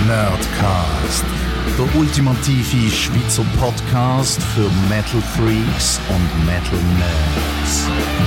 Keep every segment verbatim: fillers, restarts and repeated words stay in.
Nerdcast, der ultimative Schweizer Podcast für Metal Freaks und Metal Nerds.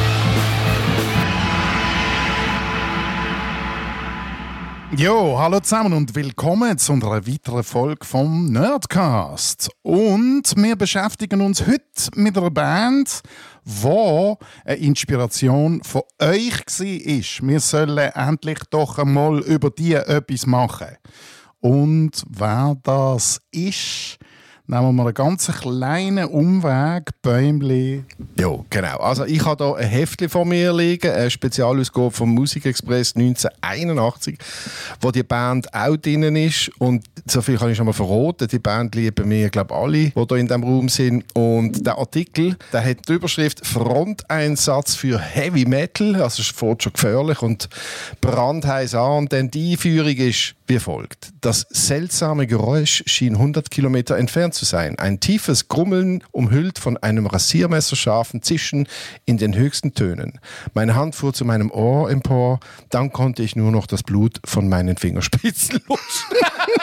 Jo, hallo zusammen und willkommen zu einer weiteren Folge vom Nerdcast. Und wir beschäftigen uns heute mit einer Band, die eine Inspiration von euch war. Wir sollen endlich doch einmal über die etwas machen. Und wer das ist, nehmen wir mal einen ganz kleinen Umweg, Bäumli. Ja, genau. Also ich habe hier ein Heftchen vor mir liegen, eine Spezialausgabe vom Musikexpress neunzehnhunderteinundachtzig, wo die Band auch drin ist. Und so viel kann ich schon mal verraten. Die Band lieben wir, glaube ich, alle, die hier in diesem Raum sind. Und der Artikel, der hat die Überschrift «Fronteinsatz für Heavy Metal». Also es fängt schon gefährlich und brandheiß an. Denn die Einführung ist wie folgt. Das seltsame Geräusch schien hundert Kilometer entfernt zu sein. Ein tiefes Grummeln, umhüllt von einem rasiermesserscharfen Zischen in den höchsten Tönen. Meine Hand fuhr zu meinem Ohr empor, dann konnte ich nur noch das Blut von meinen Fingerspitzen lutschen.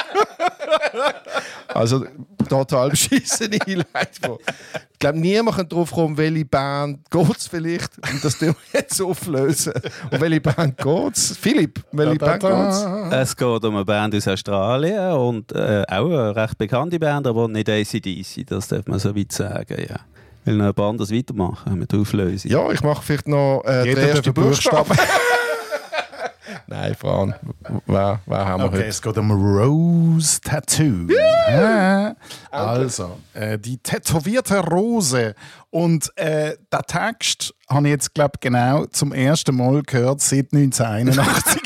Also total beschissene Einleitung. Ich glaube, niemand kann drauf kommen, welche Band geht es vielleicht. Und das tun wir jetzt auflösen. Und welche Band geht es? Philipp, welche da, da, Band geht es? Es geht um eine Band aus Australien und äh, auch eine recht bekannte Band, aber nicht A C D C, das darf man so weit sagen. Ja. Ich will noch ein paar anderes weitermachen mit der Auflösung. Ja, ich mache vielleicht noch äh, den ersten Buchstaben. Nein, Fran, wer, wer haben wir okay, heute? Es geht um Rose Tattoo. Ja. Also, äh, die tätowierte Rose. Und äh, der Text habe ich jetzt, glaube genau zum ersten Mal gehört seit neunzehnhunderteinundachtzig.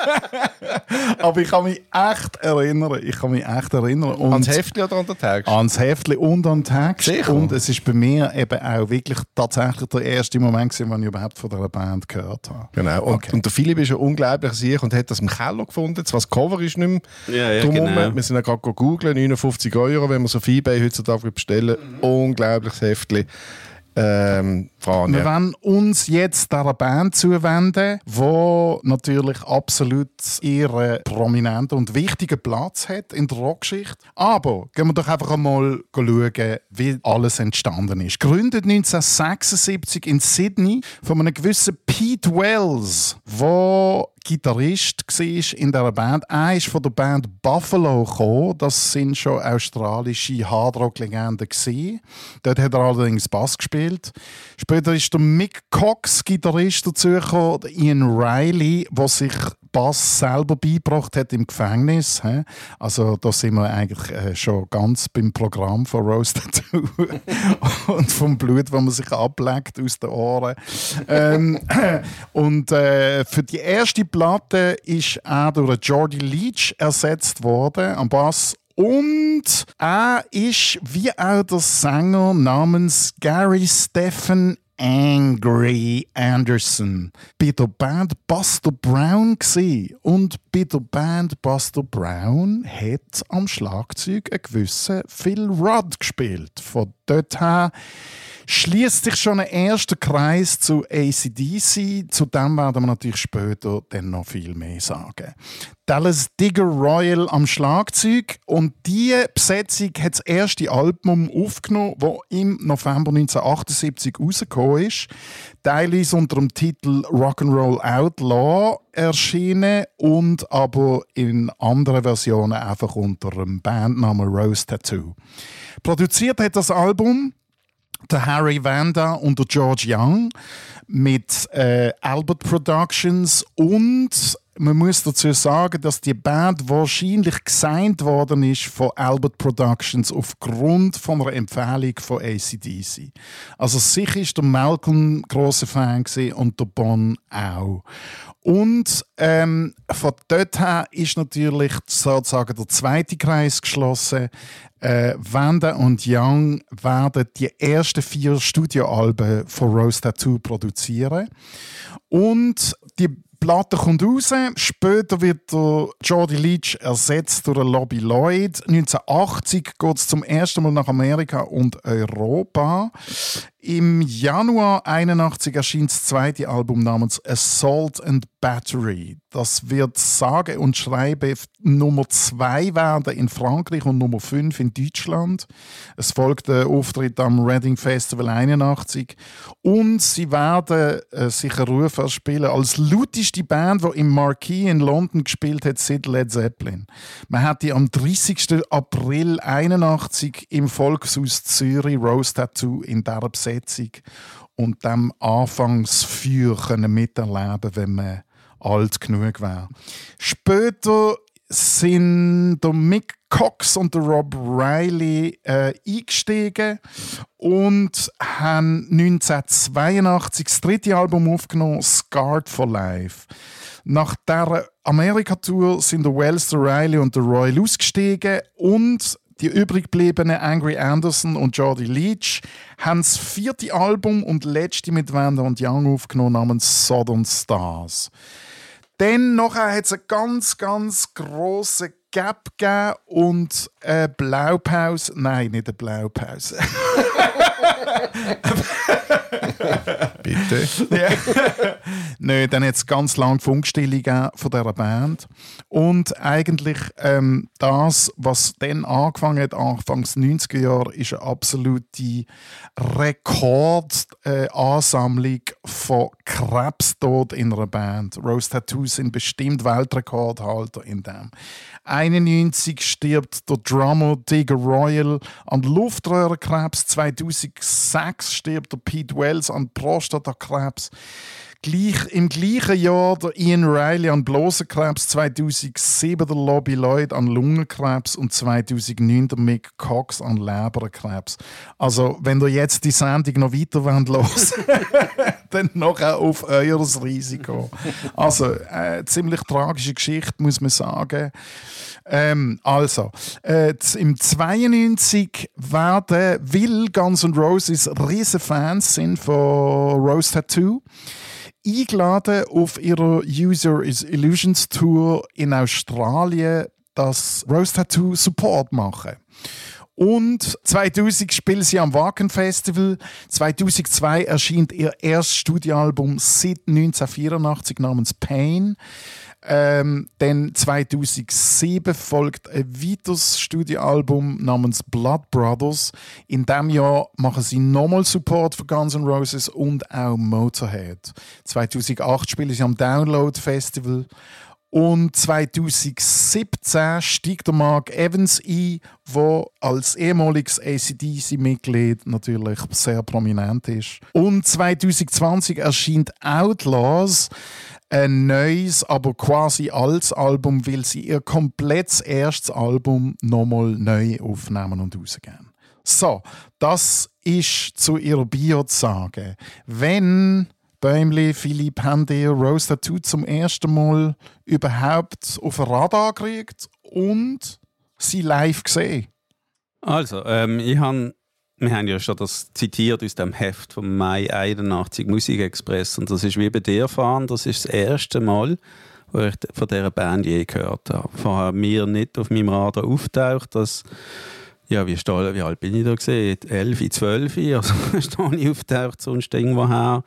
Aber ich kann mich echt erinnern. Ich kann mich echt erinnern. Und ans Heftli oder an den Text? Ans Heftli und an den Text. Sicher? Und es ist bei mir eben auch wirklich tatsächlich der erste Moment gewesen, als ich überhaupt von dieser Band gehört habe. Genau. Und, okay. und der Philipp ist ja unglaublich sicher und hat das im Keller gefunden. Zwar das Cover ist nicht mehr ja, ja, drumherum. genau. Wir sind ja gerade googeln, neunundfünfzig Euro, wenn man so auf eBay heutzutage bestellen. Mhm. Unglaubliches Heftli. Ähm, Fran, wir ja. wollen uns jetzt dieser Band zuwenden, die natürlich absolut ihren prominenten und wichtigen Platz hat in der Rockgeschichte. Aber gehen wir doch einfach einmal schauen, wie alles entstanden ist. Gegründet neunzehnhundertsechsundsiebzig in Sydney von einem gewissen Pete Wells, der Gitarrist war in dieser Band. Er ist von der Band Buffalo gekommen. Das sind schon australische Hardrock-Legenden gewesen. Dort hat er allerdings Bass gespielt. Später ist der Mick Cox Gitarrist dazugekommen, Ian Riley, der sich Bass selber beigebracht hat im Gefängnis. Also da sind wir eigentlich äh, schon ganz beim Programm von Rose Tattoo und vom Blut, das man sich ableckt aus den Ohren. ähm, und äh, für die erste Platte ist er durch Geordie Leach ersetzt worden am Bass. Und er ist wie auch der Sänger namens Gary Stephen Angry Anderson bei der Band Buster Brown gsi. Und bei der Band Buster Brown hat am Schlagzeug ein gewisser Phil Rudd gespielt. Von dort her schließt sich schon ein erster Kreis zu A C D C. Zu dem werden wir natürlich später dann noch viel mehr sagen. Dallas Digger Royal am Schlagzeug. Und diese Besetzung hat das erste Album aufgenommen, das im November neunzehnhundertachtundsiebzig rausgekommen ist. Teilweise unter dem Titel Rock'n'Roll Outlaw erschienen und aber in anderen Versionen einfach unter dem Bandnamen Rose Tattoo. Produziert hat das Album der Harry Vanda und der George Young mit äh, Albert Productions, und man muss dazu sagen, dass die Band wahrscheinlich gesigned worden ist von Albert Productions aufgrund von einer Empfehlung von A C D C. Also sicher ist der Malcolm grosser Fan gewesen und der Bon auch. Und ähm, von dort her ist natürlich sozusagen der zweite Kreis geschlossen. Äh, Vanda und Young werden die ersten vier Studioalben von Rose Tattoo produzieren. Und die Platte kommt raus. Später wird der Geordie Leach ersetzt durch Lobby Lloyd. neunzehnhundertachtzig geht es zum ersten Mal nach Amerika und Europa. Im Januar einundachtzig erschien das zweite Album namens Assault and Battery. Das wird sage und schreibe Nummer zwei werden in Frankreich und Nummer fünf in Deutschland. Es folgt der Auftritt am Reading Festival einundachtzig. Und sie werden äh, sich einen Ruf erspielen als lauteste Band, die im Marquee in London gespielt hat seit Led Zeppelin. Man hat die am dreißigsten April einundachtzig im Volkshaus Zürich Rose Tattoo in dieser Besetzung und dem Anfangsfeuer können miterleben, wenn man alt genug wäre. Später sind der Mick Cox und der Rob Riley äh, eingestiegen und haben neunzehnhundertzweiundachtzig das dritte Album aufgenommen, Scarred for Life. Nach dieser Amerika-Tour sind der Wells, der Riley und der Roy ausgestiegen und die übrig gebliebenen Angry Anderson und Jordi Leach haben das vierte Album und letzte mit Vanda und Young aufgenommen namens Southern Stars. Dann nachher hat es einen ganz, ganz grossen Gap gegeben und eine Blaupause. Nein, nicht eine Blaupause. Bitte? Ja. Nein, dann hat es ganz lange Funkstille gegeben von dieser Band. Und eigentlich ähm, das, was dann angefangen hat, Anfangs neunziger Jahre, ist eine absolute Rekordansammlung äh, von Krebstod in einer Band. Rose Tattoo sind bestimmt Weltrekordhalter in dem. einundneunzig stirbt der Drummer Digger Royal an Luftröhrenkrebs. zweitausendsechs stirbt der Pete Wells an Prostatakrebs. Gleich, Im gleichen Jahr der Ian Riley an Blasenkrebs, zweitausendsieben der Lobby Lloyd an Lungenkrebs und zweitausendneun der Mick Cox an Leberkrebs. Also, wenn ihr jetzt die Sendung noch weiter hören wollt, dann noch auf euer Risiko. Also, äh, ziemlich tragische Geschichte, muss man sagen. Ähm, also, äh, im zweiundneunzig werden, weil Guns N' Roses riesen Fans sind von Rose Tattoo, eingeladen auf ihrer User is Illusions Tour in Australien, das Rose Tattoo Support machen. Und zweitausend spielen sie am Wacken Festival. zweitausendzwei erscheint ihr erstes Studioalbum seit neunzehnhundertvierundachtzig namens Pain. Ähm, dann zweitausendsieben folgt ein weiteres Studioalbum namens Blood Brothers. In diesem Jahr machen sie nochmal Support für Guns N' Roses und auch Motorhead. zweitausendacht spielen sie am Download Festival. Und zweitausendsiebzehn steigt der Mark Evans ein, der als ehemaliges A C D C-Mitglied natürlich sehr prominent ist. Und zweitausendzwanzig erscheint Outlaws, ein neues, aber quasi altes Album, weil sie ihr komplettes erstes Album nochmal neu aufnehmen und rausgeben. So, das ist zu ihrer Bio zu sagen. Wenn Bäumli, Philipp, haben ihr Rose Tattoo zum ersten Mal überhaupt auf ein Radar gekriegt und sie live gesehen? Also, ähm, ich han, wir haben ja schon das zitiert aus dem Heft vom Mai einundachtzig Musikexpress und das ist wie bei dir erfahren, das ist das erste Mal, wo ich von dieser Band je gehört habe. Vorher mir nicht auf meinem Radar auftaucht, dass ja, wie, stehe, wie alt bin ich da gesehen? elf, zwölf, also stehe ich auftaucht sonst irgendwo her.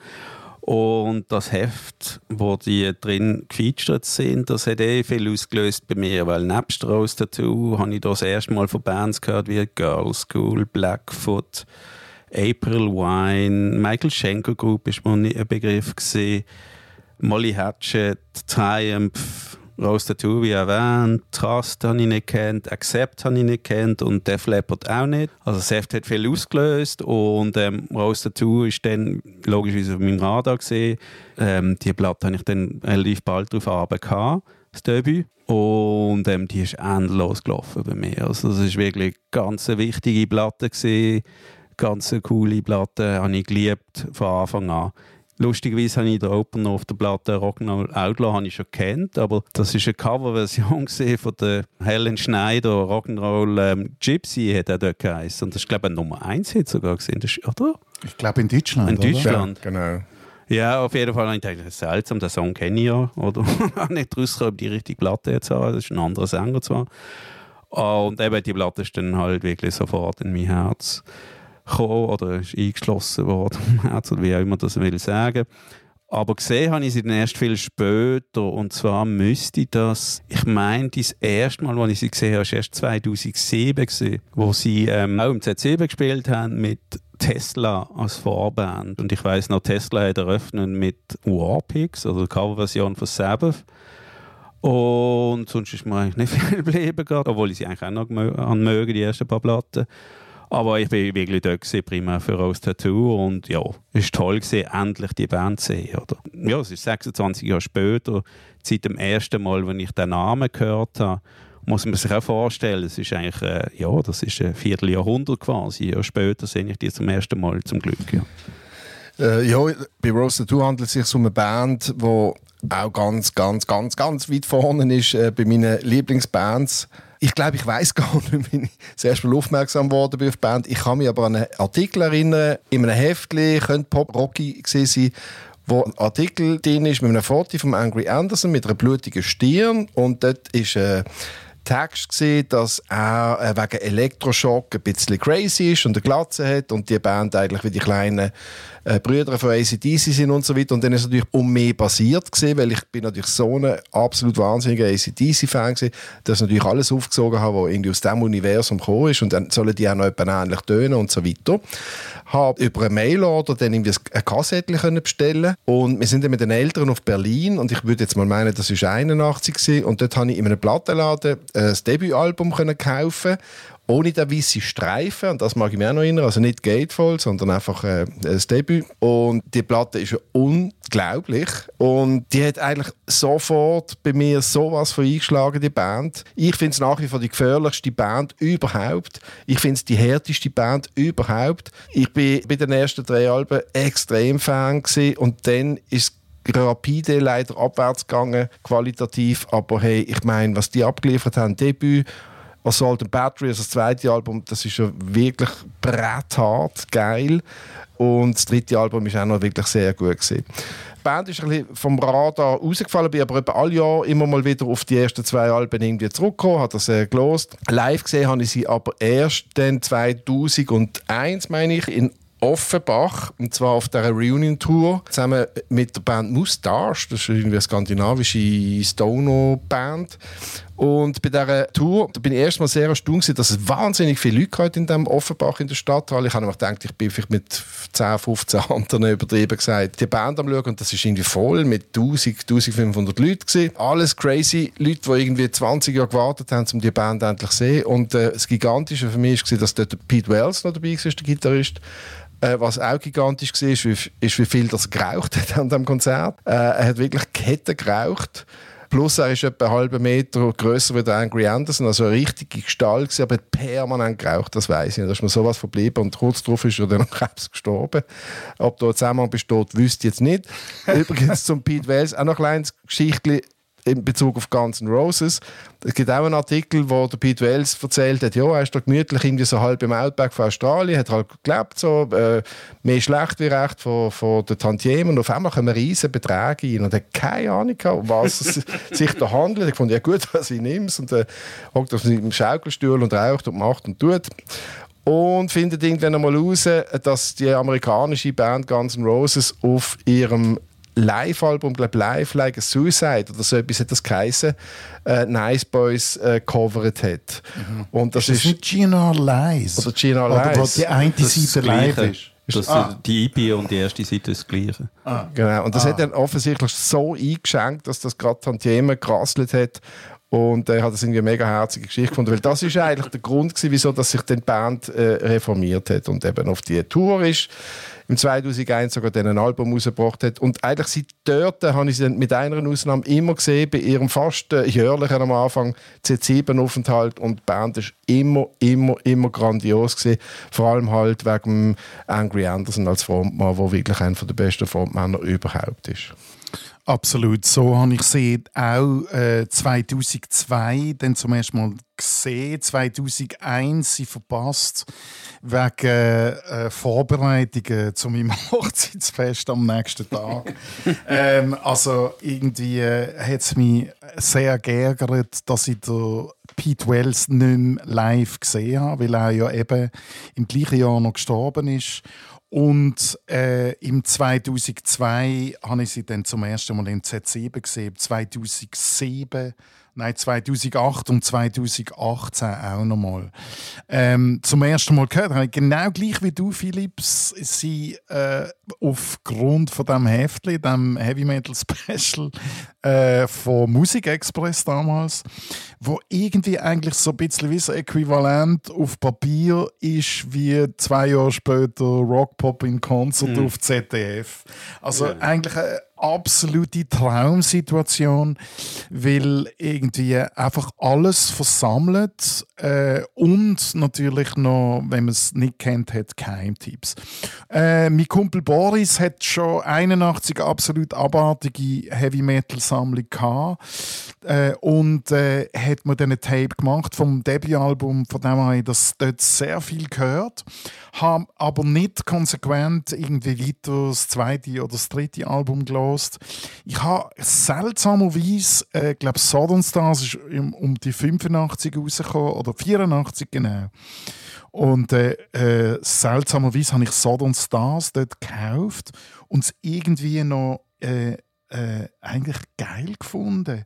Und das Heft, wo die drin gefeatured sind, das hat eh viel ausgelöst bei mir, weil nebst Rose Tattoo habe ich das erste Mal von Bands gehört wie Girl School, Blackfoot, April Wine, Michael Schenker Group ist mir ein Begriff gewesen, Molly Hatchet, Triumph, Rose Tattoo wie erwähnt, Trust habe ich nicht gekannt, Accept habe ich nicht gekannt und Def Leppard auch nicht. Also das Heft hat viel ausgelöst und ähm, Rose Tattoo ist dann logischerweise auf meinem Radar gesehen. Ähm, die Platte habe ich dann relativ bald darauf Abend gehabt, das Debüt. Und ähm, die ist endlos gelaufen bei mir. Also das ist wirklich eine ganz wichtige Platte gewesen, ganz eine coole Platte, habe ich geliebt von Anfang an. Lustigerweise habe ich den Opener auf der Platte Rock'n'Roll Outlaw habe ich schon kennt, aber das ist eine Coverversion von der Helen Schneider Rock'n'Roll ähm, Gypsy hat er dort geheißen. Und das ist glaube ich Nummer eins Hit sogar gesehen, oder? Ich glaube in Deutschland. In Deutschland, ja, genau. Ja, auf jeden Fall habe ich gedacht, das ist seltsam, den Song kenne ich ja, oder? Nicht rausgekommen, ob die richtige Platte jetzt habe, das ist ein anderer Sänger zwar. Und eben die Platte ist dann halt wirklich sofort in mein Herz. gekommen oder ist eingeschlossen worden im Herz, oder wie auch immer das will sagen. Aber gesehen habe ich sie dann erst viel später. Und zwar müsste das, ich meine, das erste Mal, als ich sie gesehen habe, war erst zweitausendsieben, gewesen, wo sie ähm, auch im Z sieben gespielt haben mit Tesla als Vorband. Und ich weiss noch, Tesla hat eröffnet mit Warpix, also der Coverversion von Sabbath. Und sonst ist mir eigentlich nicht viel geblieben, obwohl ich sie eigentlich auch noch anmöge, die ersten paar Platten. Aber ich war wirklich dort gewesen, primär für Rose Tattoo, und ja, es war toll gewesen, endlich die Band zu sehen. Oder? Ja, es ist sechsundzwanzig Jahre später, seit dem ersten Mal, wenn ich den Namen gehört habe, muss man sich auch vorstellen, es ist eigentlich, äh, ja, das ist ein Vierteljahrhundert quasi. Ja, später sehe ich die zum ersten Mal, zum Glück. Ja, äh, ja bei Rose Tattoo handelt es sich um eine Band, die auch ganz, ganz, ganz, ganz weit vorne ist äh, bei meinen Lieblingsbands. Ich glaube, ich weiss gar nicht, wie ich das erste Mal aufmerksam geworden bin auf die Band. Ich kann mich aber an einen Artikel erinnern, in einem Heftchen, könnte Pop-Rocky gewesen sein, wo ein Artikel drin ist mit einem Foto von Angry Anderson mit einer blutigen Stirn, und dort ist ein Text gesehen, dass er äh, wegen Elektroschock ein bisschen crazy ist und eine Glatze hat und die Band eigentlich wie die kleinen äh, Brüder von A C D C sind und so weiter. Und dann ist es natürlich um mehr basiert gewesen, weil ich bin natürlich so ein absolut wahnsinniger A C D C-Fan gewesen, dass ich natürlich alles aufgesogen habe, was irgendwie aus diesem Universum gekommen ist, und dann sollen die auch noch ähnlich tönen und so weiter. Habe über eine Mailorder dann irgendwie ein Kassettchen bestellen, und wir sind dann mit den Eltern auf Berlin, und ich würde jetzt mal meinen, das war einundachtzig gewesen, und dort habe ich in einem Plattenladen das Debütalbum kaufen, ohne den weißen Streifen, und das mag ich mir auch noch erinnern, also nicht Gatefold, sondern einfach äh, das Debüt. Und die Platte ist ja unglaublich, und die hat eigentlich sofort bei mir sowas von eingeschlagen, die Band. Ich finde es nach wie vor die gefährlichste Band überhaupt. Ich finde es die härteste Band überhaupt. Ich bin bei den ersten drei Alben extrem Fan gewesen, und dann ist rapide leider abwärts gegangen, qualitativ, aber hey, ich meine, was die abgeliefert haben, Debüt, Assault and Battery, also das zweite Album, das ist ja wirklich bretthart, geil, und das dritte Album ist auch noch wirklich sehr gut gewesen. Die Band ist ein bisschen vom Radar rausgefallen, bin aber alle Jahre immer mal wieder auf die ersten zwei Alben irgendwie zurückgekommen, habe das äh, gelost. Live gesehen habe ich sie aber erst dann zweitausendeins, meine ich, in Offenbach, und zwar auf dieser Reunion-Tour, zusammen mit der Band Moustache, das ist irgendwie eine skandinavische Stoner-Band. Und bei dieser Tour da bin ich erst mal sehr erstaunt, dass es wahnsinnig viele Leute hatte in diesem Offenbach in der Stadthalle. Ich habe mir gedacht, ich bin vielleicht mit zehn, fünfzehn anderen übertrieben gesagt, die Band am Schauen, und das ist irgendwie voll mit tausend, eintausendfünfhundert Leuten gewesen. Alles crazy, Leute, die irgendwie zwanzig Jahre gewartet haben, um die Band endlich zu sehen. Und äh, das Gigantische für mich war, dass dort Pete Wells noch dabei war, der Gitarrist. Äh, was auch gigantisch war, ist, wie, ist, wie viel das geraucht hat an diesem Konzert. Äh, er hat wirklich Ketten geraucht. Plus er ist etwa einen halben Meter grösser als Angry Anderson, also eine richtige Gestalt gewesen, aber hat permanent geraucht, das weiss ich. Da ist mir sowas verblieben, und kurz darauf ist er dann an Krebs gestorben. Ob da ein Zusammenhang besteht, wüsste ich jetzt nicht. Übrigens zum Pete Wells auch noch ein kleines Geschichtchen in Bezug auf Guns N' Roses. Es gibt auch einen Artikel, wo der Pete Wells erzählt hat, ja, er ist da gemütlich irgendwie so halb im Outback von Australien, hat halt gelebt, so, äh, mehr schlecht wie recht von, von den Tantiemen, und auf einmal kommen riesen Beträge rein, und er hat keine Ahnung gehabt, um was es sich da handelt. Ich fand, ja gut, was ich nehme, und er äh, hockt auf seinem Schaukelstuhl und raucht und macht und tut. Und findet irgendwann einmal raus, dass die amerikanische Band Guns N' Roses auf ihrem Live-Album, glaube Live Like a Suicide oder so etwas hat das geheißen, äh, Nice Boys äh, covered hat. Mhm. Und das ist, ist das nicht Gina Lies? Oder Gina Lies. Oder wo die eine Seite live ist. Das ah. Die E P und die erste Seite ist das Gleiche. Ah. Genau. Und das ah. hat dann offensichtlich so eingeschenkt, dass das gerade Tantiemen gerasselt hat. Und er äh, hat das irgendwie eine mega herzige Geschichte gefunden, weil das ist eigentlich der Grund gewesen, wieso dass sich die Band äh, reformiert hat und eben auf die Tour ist. Im zweitausendeins sogar dann ein Album rausgebracht hat. Und eigentlich seit dort habe ich sie mit einer Ausnahme immer gesehen, bei ihrem fast äh, jährlichen am Anfang Z sieben Aufenthalt. Und die Band ist immer, immer, immer grandios gewesen. Vor allem halt wegen Angry Anderson als Frontmann, der wirklich einer der besten Frontmänner überhaupt ist. Absolut. So habe ich sie auch äh, zweitausendzwei dann zum ersten Mal gesehen. zweitausendeins sie verpasst wegen äh, Vorbereitungen zu meinem Hochzeitsfest am nächsten Tag. ähm, also irgendwie äh, hat es mich sehr geärgert, dass ich den Pete Wells nicht mehr live gesehen habe, weil er ja eben im gleichen Jahr noch gestorben ist. Und äh, im zweitausendzwei habe ich sie dann zum ersten Mal in Z sieben gesehen. zweitausendsieben, nein, zweitausendacht und zweitausendachtzehn auch noch mal. Ähm, zum ersten Mal gehört habe ich genau gleich wie du, Philips, sie äh, aufgrund von dem Heftli, dem Heavy Metal Special äh, von Musikexpress damals, wo irgendwie eigentlich so ein bisschen wie ein Äquivalent auf Papier ist wie zwei Jahre später Rockpop in Konzert mhm. auf Z D F. Also ja. eigentlich eine absolute Traumsituation, weil irgendwie einfach alles versammelt äh, und natürlich noch, wenn man es nicht kennt, hat Geheimtipps. Äh, mein Kumpel Boris hat schon einundachtzig absolut abartige Heavy-Metal-Sammlung gehabt äh, und äh, hat mir dann ein Tape gemacht vom Debütalbum, von dem habe ich das dort sehr viel gehört, habe aber nicht konsequent irgendwie weiter das zweite oder das dritte Album gehört. Ich habe seltsamerweise, ich äh, glaube Southern Stars ist um die fünfundachtzig rausgekommen, oder vierundachtzig genau. Und äh, äh, seltsamerweise habe ich Southern Stars dort gekauft und es irgendwie noch äh, äh, eigentlich geil gefunden.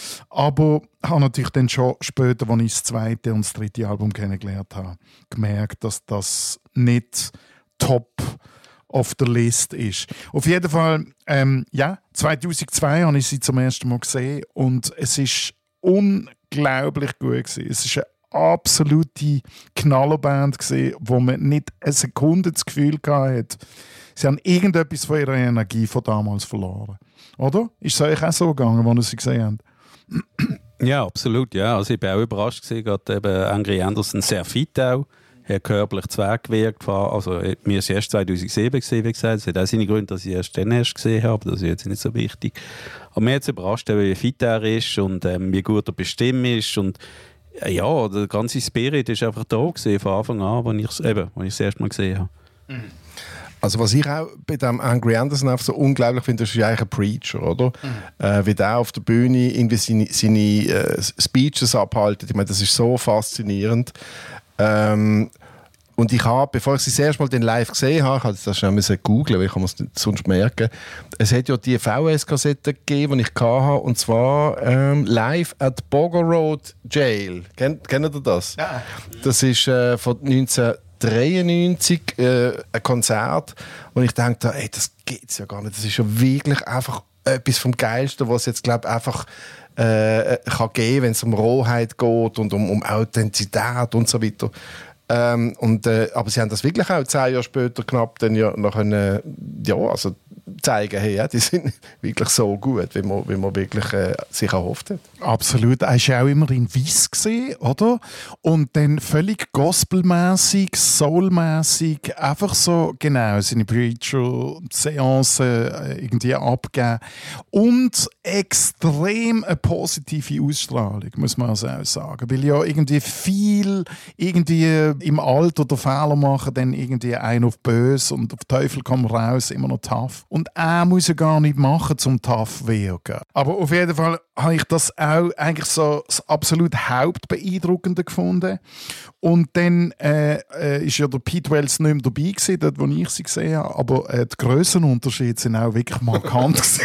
Aber habe natürlich dann schon später, als ich das zweite und das dritte Album kennengelernt habe, gemerkt, dass das nicht top auf der Liste ist. Auf jeden Fall, ähm, ja, zweitausendzwei habe ich sie zum ersten Mal gesehen und es ist unglaublich gut gewesen. Es ist eine absolute Knallerband gewesen, wo man nicht eine Sekunde das Gefühl hatte, sie haben irgendetwas von ihrer Energie von damals verloren. Oder? Ist es euch auch so gegangen, als ihr sie gesehen habt? Ja, absolut. Ja. Also ich war auch überrascht gewesen, gerade eben Angry Anderson sehr fit auch. Er hat körperlich zweckgewirkt. Also, mir ist erst zweitausendsieben gesehen, wie gesagt. Es hat auch seine Gründe, dass ich erst dann erst gesehen habe. Das ist jetzt nicht so wichtig. Aber mir hat es überrascht, wie fit er ist und ähm, wie gut er bestimmt ist. Und äh, ja, der ganze Spirit ist einfach da gewesen, von Anfang an, als ich es eben, als ich das erste Mal gesehen habe. Mhm. Also was ich auch bei dem Angry Anderson einfach so unglaublich finde, das ist eigentlich ein Preacher, oder? Mhm. Äh, wie der auf der Bühne irgendwie seine, seine äh, Speeches abhaltet. Ich meine, das ist so faszinierend. Ähm, und ich habe, bevor ich sie das erste Mal den live gesehen habe, ich habe das schnell googeln, weil ich es nicht sonst merken. Es hat ja die V S-Kassette gegeben, die ich hatte, und zwar ähm, live at Bogor Road Jail. Kennt, kennt ihr das? Ja. Das ist äh, von neunzehnhundertdreiundneunzig äh, ein Konzert, wo ich dachte, ey, das geht's ja gar nicht. Das ist ja wirklich einfach etwas vom Geilsten, was jetzt glaube einfach Äh, kann geben, wenn es um Rohheit geht und um, um Authentizität und so weiter. Ähm, und, äh, aber sie haben das wirklich auch zehn Jahre später knapp dann ja noch können, ja, also zeigen, hey, ja, die sind wirklich so gut, wie man, wie man wirklich äh, sich erhofft hat. Absolut. Er war auch immer in Weiss gesehen, oder? Und dann völlig gospelmäßig, soulmäßig, einfach so, genau, seine Preacher-Seancen äh, irgendwie abgeben. Und extrem eine positive Ausstrahlung, muss man also auch sagen. Weil ja irgendwie viel irgendwie im Alter der Fehler machen, dann irgendwie ein auf böse und auf Teufel komm raus, immer noch tough. Und er muss ja gar nicht machen, zum tough wirken. Aber auf jeden Fall habe ich das auch eigentlich so das absolut Hauptbeeindruckende gefunden. Und dann äh, äh, ist ja der Pete Wells nicht mehr dabei gewesen, dort, wo ich sie gesehen habe. Aber äh, die Grössenunterschiede sind auch wirklich markant gewesen.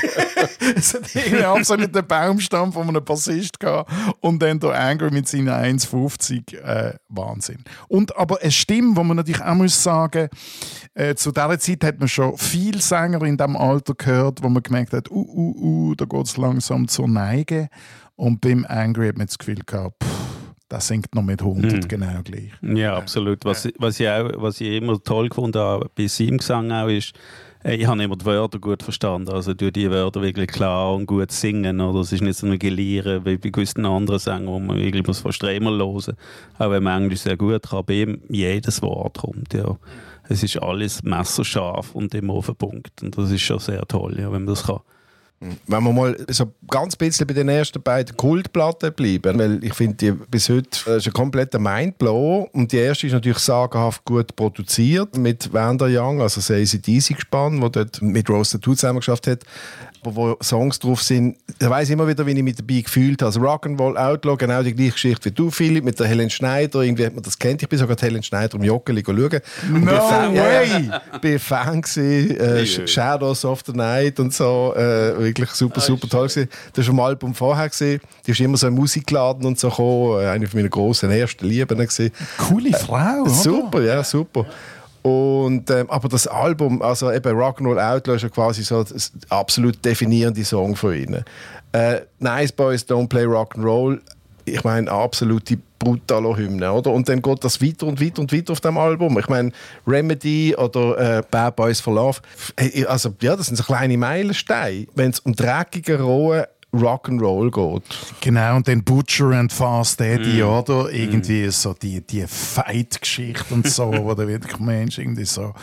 Es hat irgendwie absolut den Baumstamm von einem Bassist gehabt und dann der Angry mit seinen eins fünfzig. Äh, Wahnsinn. Und aber eine Stimme, wo man natürlich auch muss sagen, äh, zu dieser Zeit hat man schon viele Sänger in diesem Alter gehört, wo man gemerkt hat, uh, uh, uh, da geht es langsam zur Neige. Und beim Angry hat man das Gefühl gehabt, pff, das singt noch mit hundert, mhm. genau gleich. Ja, absolut. Was, was, ich auch, was ich immer toll gefunden habe bei seinem Gesang auch ist, ich habe immer die Wörter gut verstanden. Also durch die Wörter wirklich klar und gut singen. Oder? Es ist nicht so ein Gelieren wie bei gewissen anderen Sängern, wo man wirklich muss fast immer hören. Auch wenn man Englisch sehr gut kann, bei ihm jedes Wort kommt. Ja. Es ist alles messerscharf und immer auf den Punkt. Und das ist schon sehr toll, ja, wenn man das kann. Wenn wir mal so ganz bisschen bei den ersten beiden Kultplatten bleiben, weil ich finde, die bis heute das ist ein kompletter Mindblow. Und die erste ist natürlich sagenhaft gut produziert mit Wanda Young, also das A C D C-Gespann, das dort mit Rose Tattoo zusammen geschafft hat. wo, wo Songs drauf sind. Ich weiss immer wieder, wie ich mich dabei gefühlt habe. Also Rock'n'Roll Outlaw, genau die gleiche Geschichte wie du, Philipp, mit der Helen Schneider. Irgendwie hat man das kennt. Ich bin sogar die Helen Schneider im Joggeli schauen. No way! Ich war Fan gewesen, äh, Shadows of the Night und so. Äh, wirklich super, super toll gewesen. Das war ein Album vorher gewesen. Die ist immer so im Musikladen und so gekommen. Eine meiner grossen ersten Lieben gewesen. Coole Frau, oder? Super, ja, super. Und, ähm, aber das Album, also eben Rock'n'Roll Outlaw, ist ja quasi so das absolut definierende Song von ihnen. Äh, Nice Boys Don't Play Rock'n'Roll, ich meine, absolute brutale Hymne, oder? Und dann geht das weiter und weiter und weiter auf dem Album. Ich meine, Remedy oder äh, Bad Boys for Love, also ja, das sind so kleine Meilensteine, wenn es um dreckige, rohe Rock'n'Roll geht. Genau, und dann Butcher and Fast Eddie, mm. oder? Irgendwie mm. so die, die Fight-Geschichte und so, wo der wirklich Mensch irgendwie so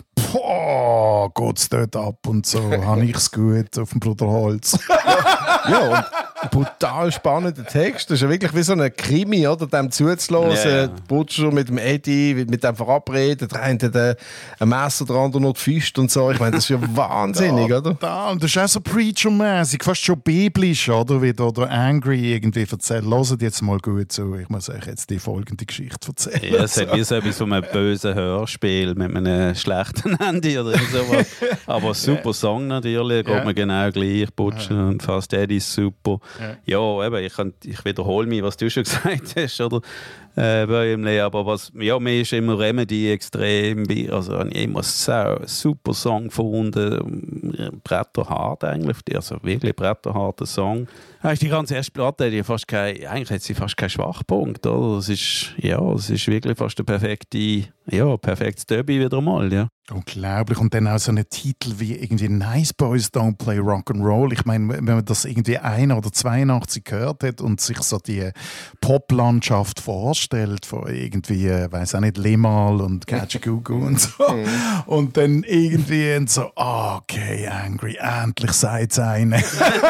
boah, geht's dort ab und so, habe ich's gut auf dem Bruderholz. Ja, und ein brutal spannender Text. Das ist ja wirklich wie so ein Krimi, oder? Dem zuzulassen. Yeah. Butcher mit dem Eddie, mit dem verabreden, der eine hat ein Messer, der andere noch die Füße und so. Ich meine, das ist ja wahnsinnig, da, oder? Da, und das ist auch so Preacher-mäßig, fast schon biblisch, oder? Wie der Angry irgendwie erzählt. Hört jetzt mal gut zu, ich muss euch jetzt die folgende Geschichte erzählen. Ja, es hat wie so etwas von einem bösen Hörspiel mit einem schlechten Handy oder sowas. Aber super Song natürlich, geht yeah. mir genau gleich. Butcher yeah. und Fast Eddie ist super. Yeah. Ja, eben, ich, kann, ich wiederhole mich, was du schon gesagt hast, oder? Äh, bei ihm, aber was, ja, mir ist immer Remedy extrem, also habe ich immer so einen super Song gefunden, bretterhart eigentlich, also wirklich bretterharter Song. Eigentlich die ganze erste Platte hat fast kein, eigentlich hat sie fast keinen Schwachpunkt, oder? Es ist, ja, es ist wirklich fast der perfekte, ja, perfektes Derby wieder mal, ja. Unglaublich. Und dann auch so ein Titel wie irgendwie Nice Boys Don't Play Rock'n'Roll. Ich meine, wenn man das irgendwie ein oder zweiundachtzig gehört hat und sich so die Poplandschaft vorstellt von irgendwie, weiß auch nicht, Limal und Gatchagoogoo und so. Und dann irgendwie so, oh, okay, Angry, endlich seid's eine.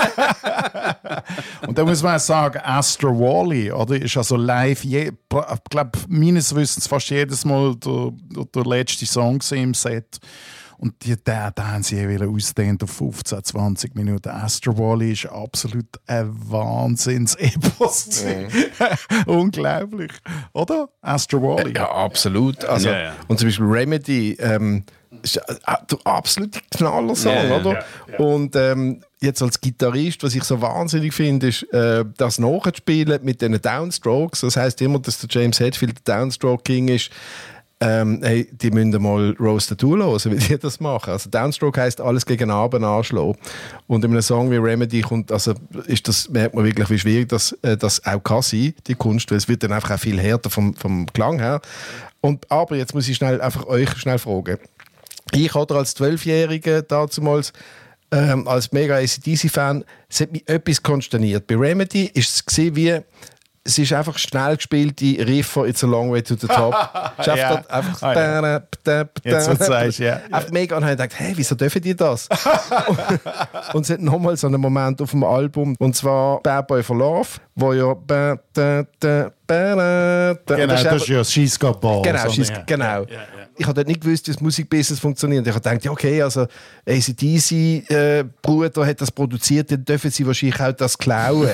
Und da muss man auch sagen, Astor Wally, oder, ist also live, je, ich glaube, meines Wissens fast jedes Mal der, der letzte Song im Set. Und die, den, den haben sie ausdehnt auf fünfzehn, zwanzig Minuten. Astor Wally ist absolut ein Wahnsinns-Epos. Mhm. Unglaublich, oder? Astor Wally. Ja, absolut. Also, ja, ja. Und zum Beispiel Remedy, ähm, ist der absolute Knallersong, ja, ja, oder? Ja, ja. Und ähm, jetzt als Gitarrist, was ich so wahnsinnig finde, ist, äh, das nachzuspielen mit den Downstrokes. Das heisst immer, dass der James Hetfield der Downstroke King ist. Ähm, hey, die müssen mal Rose the Tool hören, wie die das machen. Also Downstroke heisst alles gegen Abend anschlagen. Und in einem Song wie Remedy kommt, also ist das, merkt man wirklich, wie schwierig das, äh, das auch kann sein, die Kunst, weil es wird dann einfach auch viel härter vom, vom Klang her. Und, aber jetzt muss ich schnell, einfach euch schnell fragen. Ich oder als Zwölfjähriger damals, ähm, als mega A C D C-Fan, es hat mich etwas konsterniert. Bei Remedy war es wie, es ist einfach schnell gespielte Riffer «It's a long way to the top». Es ist einfach, ja. einfach, ah, ja. da, da, da, Jetzt, was du sagst, ja. Einfach mega. Und ich dachte, hey, wieso dürfen die das? Und es hat nochmal so einen Moment auf dem Album, und zwar «Bad Boy for Love», wo ja da, da, da, da, da, genau, das ist, das ist ja «She's Got Balls». Genau, she's, ja. genau. Ja, ja, ja. Ich habe nicht gewusst, wie das Musikbusiness funktioniert. Ich habe gedacht, ja, okay, also A C D C-Bruder äh, hat das produziert, dann dürfen sie wahrscheinlich auch das klauen.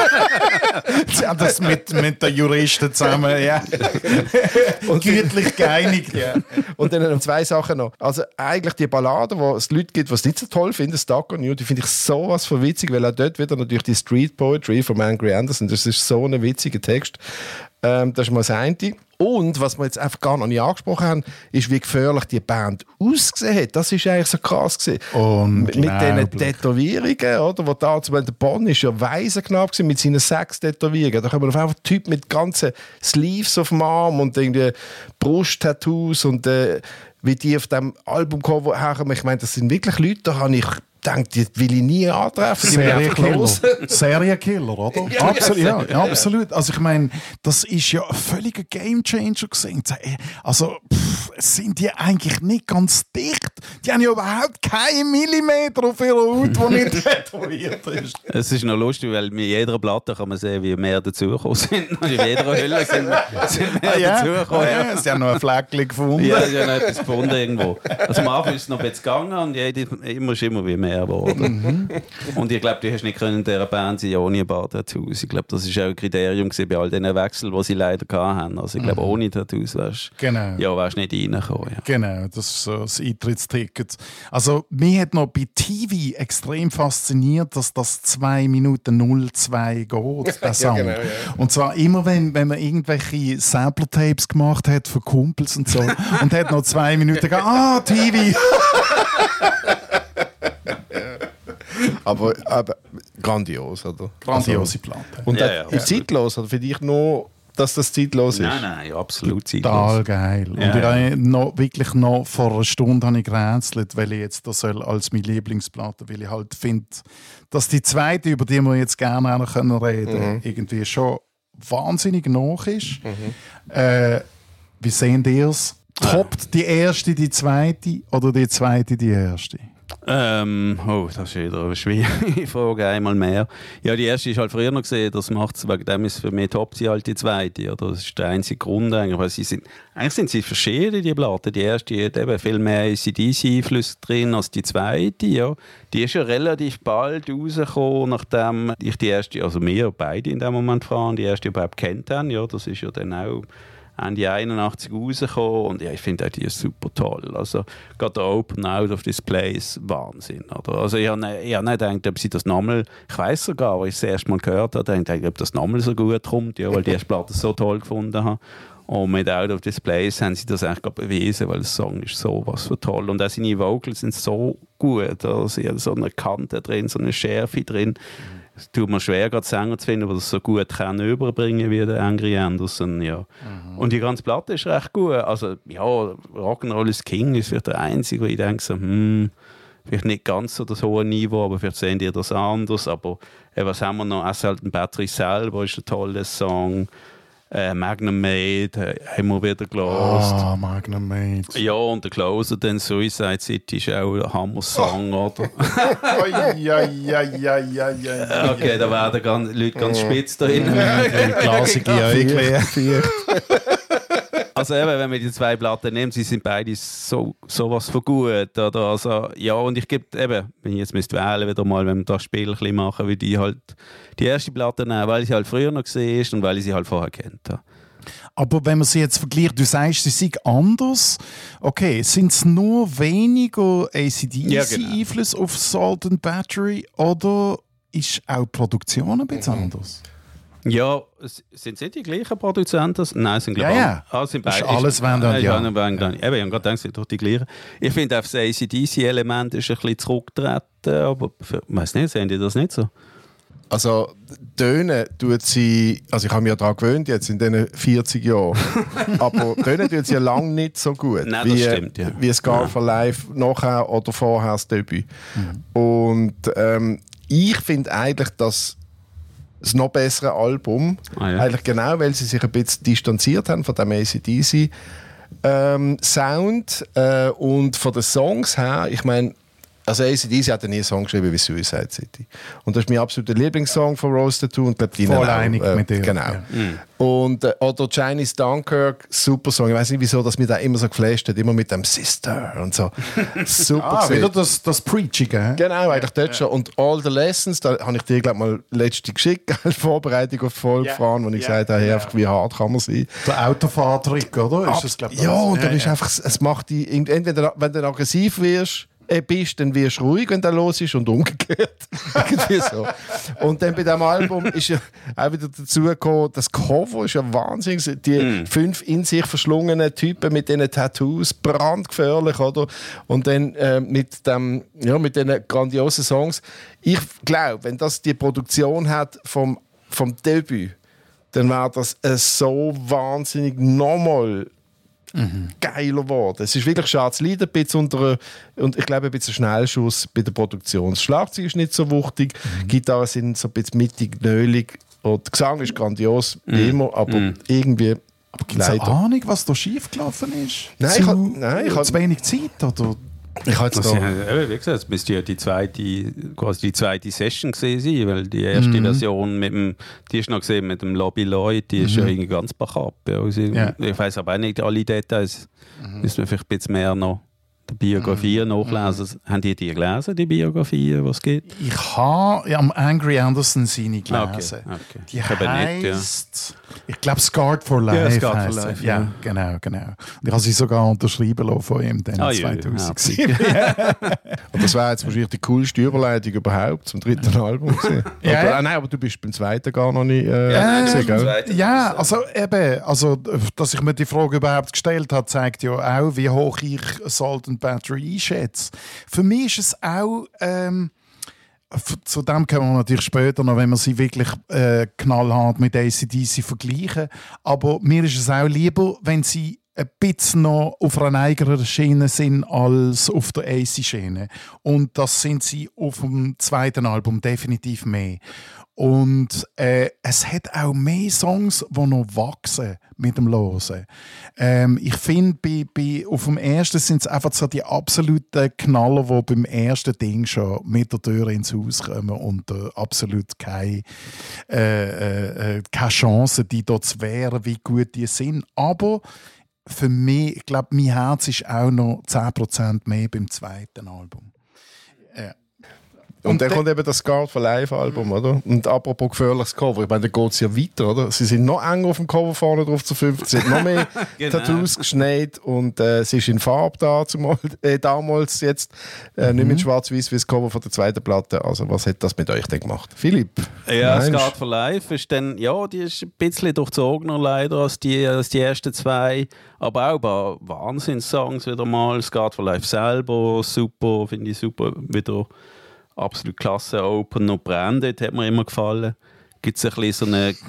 Sie haben das mit, mit den Juristen zusammen, ja. Und gütlich geeinigt, ja. Und dann noch zwei Sachen noch. Also eigentlich die Balladen, wo es Leute gibt, die es nicht so toll finden, «Stuck on You», die finde ich sowas von witzig, weil auch dort wieder natürlich die Street Poetry von Angry Anderson, das ist so ein witziger Text. Ähm, das ist mal das eine. Und was wir jetzt einfach gar noch nicht angesprochen haben, ist, wie gefährlich die Band ausgesehen hat. Das ist eigentlich so krass gewesen. Mit diesen Tätowierungen, oder? Wo da zum Beispiel der Bonn ist ja Waisenknapp mit seinen sechs Tätowierungen. Da kommen auf einfach Typ mit ganzen Sleeves auf dem Arm und irgendwie Brusttattoos und äh, wie die auf dem Albumcover haben. Ich meine, das sind wirklich Leute, da habe ich gedacht, die will ich nie antreffen. Serienkiller. Serienkiller, oder? Ja, absolut, ja, ja, absolut. Also ich meine, das ist ja ein völliger Gamechanger gewesen. Also, pff, sind die eigentlich nicht ganz dicht. Die haben ja überhaupt keinen Millimeter auf ihrer Haut, der nicht tätowiert ist. Es ist noch lustig, weil mit jeder Platte kann man sehen, wie mehr dazugekommen sind. Und in jeder Hülle sind, sind mehr ah, ja? dazugekommen. Ah, ja. Sie haben noch ein Fleckchen gefunden. Ja, sie haben noch etwas gefunden irgendwo. Also am Anfang ist es noch ein bisschen gegangen und jede, immer ist immer wie mehr geworden. Mhm. Und ich glaube, du hast nicht können in dieser Band sein ohne ein paar Tattoos. Ich glaube, das war auch ein Kriterium bei all diesen Wechseln, die sie leider hatten. Also ich glaube, mhm. ohne Tattoos wärst du genau. ja, wärst nicht reingekommen. Ja. Genau, das ist so das Eintrittsticket. Also mich hat noch bei T V extrem fasziniert, dass das zwei Minuten null zwei geht, der Song. Ja, genau, ja. Und zwar immer, wenn, wenn man irgendwelche Sampler-Tapes gemacht hat für Kumpels und so und hat noch zwei Minuten gegangen, ah, T V! aber, aber grandios, oder? Grandiose Platte. Und ja, ja, ja, ist zeitlos, oder für dich nur, dass das zeitlos ist? Nein, nein, absolut zeitlos. Total geil. Ja, und ich ja. habe noch, wirklich noch vor einer Stunde habe ich gerätselt, weil ich jetzt das soll als meine Lieblingsplatte, weil ich halt finde, dass die zweite, über die wir jetzt gerne auch noch reden können, mhm. irgendwie schon wahnsinnig nach ist. Mhm. Äh, wie sehen ihr es? Toppt die erste die zweite oder die zweite die erste? Ähm, oh, das ist wieder eine schwierige Frage, einmal mehr. Ja, die erste ist halt früher noch gesehen, das macht es, wegen dem ist für mich top sie halt die zweite, oder? Das ist der einzige Grund eigentlich, weil sie sind, eigentlich sind sie verschieden, die Platten. Die erste hat eben viel mehr A C D C-Einflüsse drin als die zweite, ja. Die ist ja relativ bald rausgekommen, nachdem ich die erste, also wir beide in dem Moment fahren, die erste überhaupt kennt haben, ja, das ist ja dann auch Ende einundachtzig rausgekommen und ja, ich finde auch die ist super toll. Also gerade der Open Out of This Place, Wahnsinn. Oder? Also ich habe nicht, hab nicht gedacht, ob sie das nochmal, ich weiss sogar, als ich das erste Mal gehört habe, dachte ich, ob das nochmal so gut kommt, ja, weil die erste Platte so toll gefunden habe. Und mit Out of This Place haben sie das eigentlich bewiesen, weil der Song ist so was für toll. Und auch seine Vocals sind so gut. Also sie haben so eine Kante drin, so eine Schärfe drin. Es tut mir schwer, gerade Sänger zu finden, die das so gut kann überbringen wie der Angry Anderson. Ja. Mhm. Und die ganze Platte ist recht gut. Also, ja, Rock'n'Roll is King ist vielleicht der einzige, wo ich denke, so, hm, vielleicht nicht ganz so das hohe Niveau, aber vielleicht sehen die das anders. Aber äh, was haben wir noch? Assault and Battery selber ist ein toller Song. Äh, Magnum Made äh, haben wir wieder gelost. Ah, Magnum Made. Ja, und der Closer, dann Suicide City ist auch ein Hammer-Song, oh. oder? ja, ja, ja, ja, ja. Okay, da werden ganz, Leute ganz spitz da hinten. Klassische Eichel. Also eben, wenn man die zwei Platten nimmt, sie sind beide so sowas von gut, oder? Also, ja, und ich gebe eben, wenn ich jetzt müsste wählen wieder mal, wenn wir das Spiel ein bisschen machen, wie die halt die erste Platte nehmen, weil ich sie halt früher noch gesehen ist und weil ich sie halt vorher kennt habe. Aber wenn man sie jetzt vergleicht, du sagst, sie sind anders. Okay, sind es nur weniger A C D C-Einflüsse ja, genau. auf Salt and Battery oder ist auch die Produktion ein bisschen mhm. anders? Ja, sind es nicht die gleichen Produzenten? Nein, es sind glaube ich ja, ja. ah, sind beide. Alles wenn dann, ja. ja. Eben, ich habe gerade gedacht, es sind doch die gleichen. Ich finde, das A C D C-Element ist ein bisschen zurückgetreten, aber ich weiß nicht, sehen die das nicht so? Also, Töne tut sie, also ich habe mich ja daran gewöhnt, jetzt in diesen vierzig Jahren, aber Töne tut sie ja lange nicht so gut, Nein, wie, das stimmt, ja. wie es gar von Live nachher oder vorher das Debüt. Mhm. Und ähm, ich finde eigentlich, dass das noch bessere Album, ah, ja. eigentlich genau, weil sie sich ein bisschen distanziert haben von dem A C D C ähm, Sound äh, und von den Songs her, ich meine, also A C D C hat ja nie einen Song geschrieben wie Suicide City. Und das ist mein absoluter Lieblingssong von Rose Tattoo und glaube voll einig äh, mit dir. Genau. Ja. Mhm. Und äh, oder Chinese Dunkirk, super Song. Ich weiß nicht, wieso, dass mir da immer so geflasht hat, immer mit dem Sister und so. Super. ah, wieder das, das Preachige. Genau, eigentlich dort ja. schon. Und All the Lessons, da habe ich dir glaube mal letzte geschickt, als Vorbereitung auf die Folge yeah. fahren, wo ich yeah. gesagt habe, hey, einfach, wie hart kann man sein. Der Autofahrtrick, oder? Ist das, glaub, ja, und dann ja, ist ja. einfach, es macht die, entweder wenn du aggressiv wirst, bist, dann wirst du ruhig, wenn der los ist und umgekehrt. Irgendwie so. Und dann bei diesem Album ist ja auch wieder dazu gekommen, das Cover ist ja wahnsinnig. Die mm. fünf in sich verschlungenen Typen mit diesen Tattoos, brandgefährlich, oder? Und dann äh, mit dem, ja, mit diesen grandiosen Songs. Ich glaube, wenn das die Produktion hat vom, vom Debüt, dann wäre das äh, so wahnsinnig nochmal Mhm. geiler geworden. Es ist wirklich schade, es leidet ein bisschen unter, und ich glaube ein bisschen Schnellschuss bei der Produktion. Das Schlagzeug ist nicht so wuchtig, mhm. Gitarren sind so ein bisschen mittig, nölig und der Gesang ist grandios, wie mhm. immer, aber mhm. irgendwie Aber gibt es eine Ahnung, was da schiefgelaufen ist? Nein, zu, ich hab, nein, ich hab, zu wenig Zeit, oder? Ich habe jetzt ja, wie gesagt, es müsste ja die zweite, quasi die zweite Session gewesen sein, weil die erste Mhm. Version mit dem, die ist noch gesehen mit dem Lobby Lloyd, die ist Mhm. ja irgendwie ganz backup. Ja. Also, Ja. Ich weiß aber auch nicht alle Details. Mhm. Müssen wir vielleicht ein bisschen mehr noch die Biografien Mhm. nachlesen. Haben die die gelesen, die Biografien, was es gibt? Ich habe ja, am Angry Anderson seine Ah, gelesen. okay, okay. Die Ich habe nicht, ja. heisst, ich glaube, Scarred for Life. Ja, Scarred for heisst sie. Life, Ja, ja. genau, genau. Und ich habe sie sogar unterschrieben lassen von ihm dann Ah, ja, zweitausend. ja, Und das wäre jetzt wahrscheinlich die coolste Überleitung überhaupt zum dritten Album gewesen. Ja, aber, ja. ah, nein, aber du bist beim zweiten gar noch nicht äh, Ähm, gesehen, gell? Ja, also eben, also, dass ich mir die Frage überhaupt gestellt habe, zeigt ja auch, wie hoch ich Salt and Battery einschätze. Für mich ist es auch, ähm, f- zu dem kommen wir natürlich später noch, wenn wir sie wirklich äh, knallhart mit A C D C vergleichen, aber mir ist es auch lieber, wenn sie ein bisschen noch auf einer eigenen Schiene sind als auf der A C-Schiene. Und das sind sie auf dem zweiten Album definitiv mehr. Und äh, es hat auch mehr Songs, die noch wachsen mit dem Hören. Ähm, ich finde, bei, bei, auf dem ersten sind es einfach so die absoluten Knaller, die beim ersten Ding schon mit der Tür ins Haus kommen und äh, absolut keine, äh, äh, keine Chance, die dort zu wehren, wie gut die sind. Aber für mich, ich glaube, mein Herz ist auch noch zehn Prozent mehr beim zweiten Album. Ja. Und, Und dann de- kommt eben das Scarred for Life Album, oder? Und apropos gefährliches Cover, ich meine, dann geht es ja weiter, oder? Sie sind noch enger auf dem Cover vorne drauf zu fünf, sie hat noch mehr Genau. Tattoos geschneit und äh, sie ist in Farbe da, zumal, äh, damals jetzt, äh, nicht mit schwarz-weiß wie das Cover von der zweiten Platte. Also was hat das mit euch denn gemacht? Philipp? Ja, meinst du? Scarred for Life ist dann, ja, die ist ein bisschen durchzogener leider als die, als die ersten zwei, aber auch ein paar Wahnsinns-Songs wieder mal. Scarred for Life selber, super, finde ich super, wieder absolut klasse. Open und Branded hat mir immer gefallen. Gibt es ein bisschen so eine...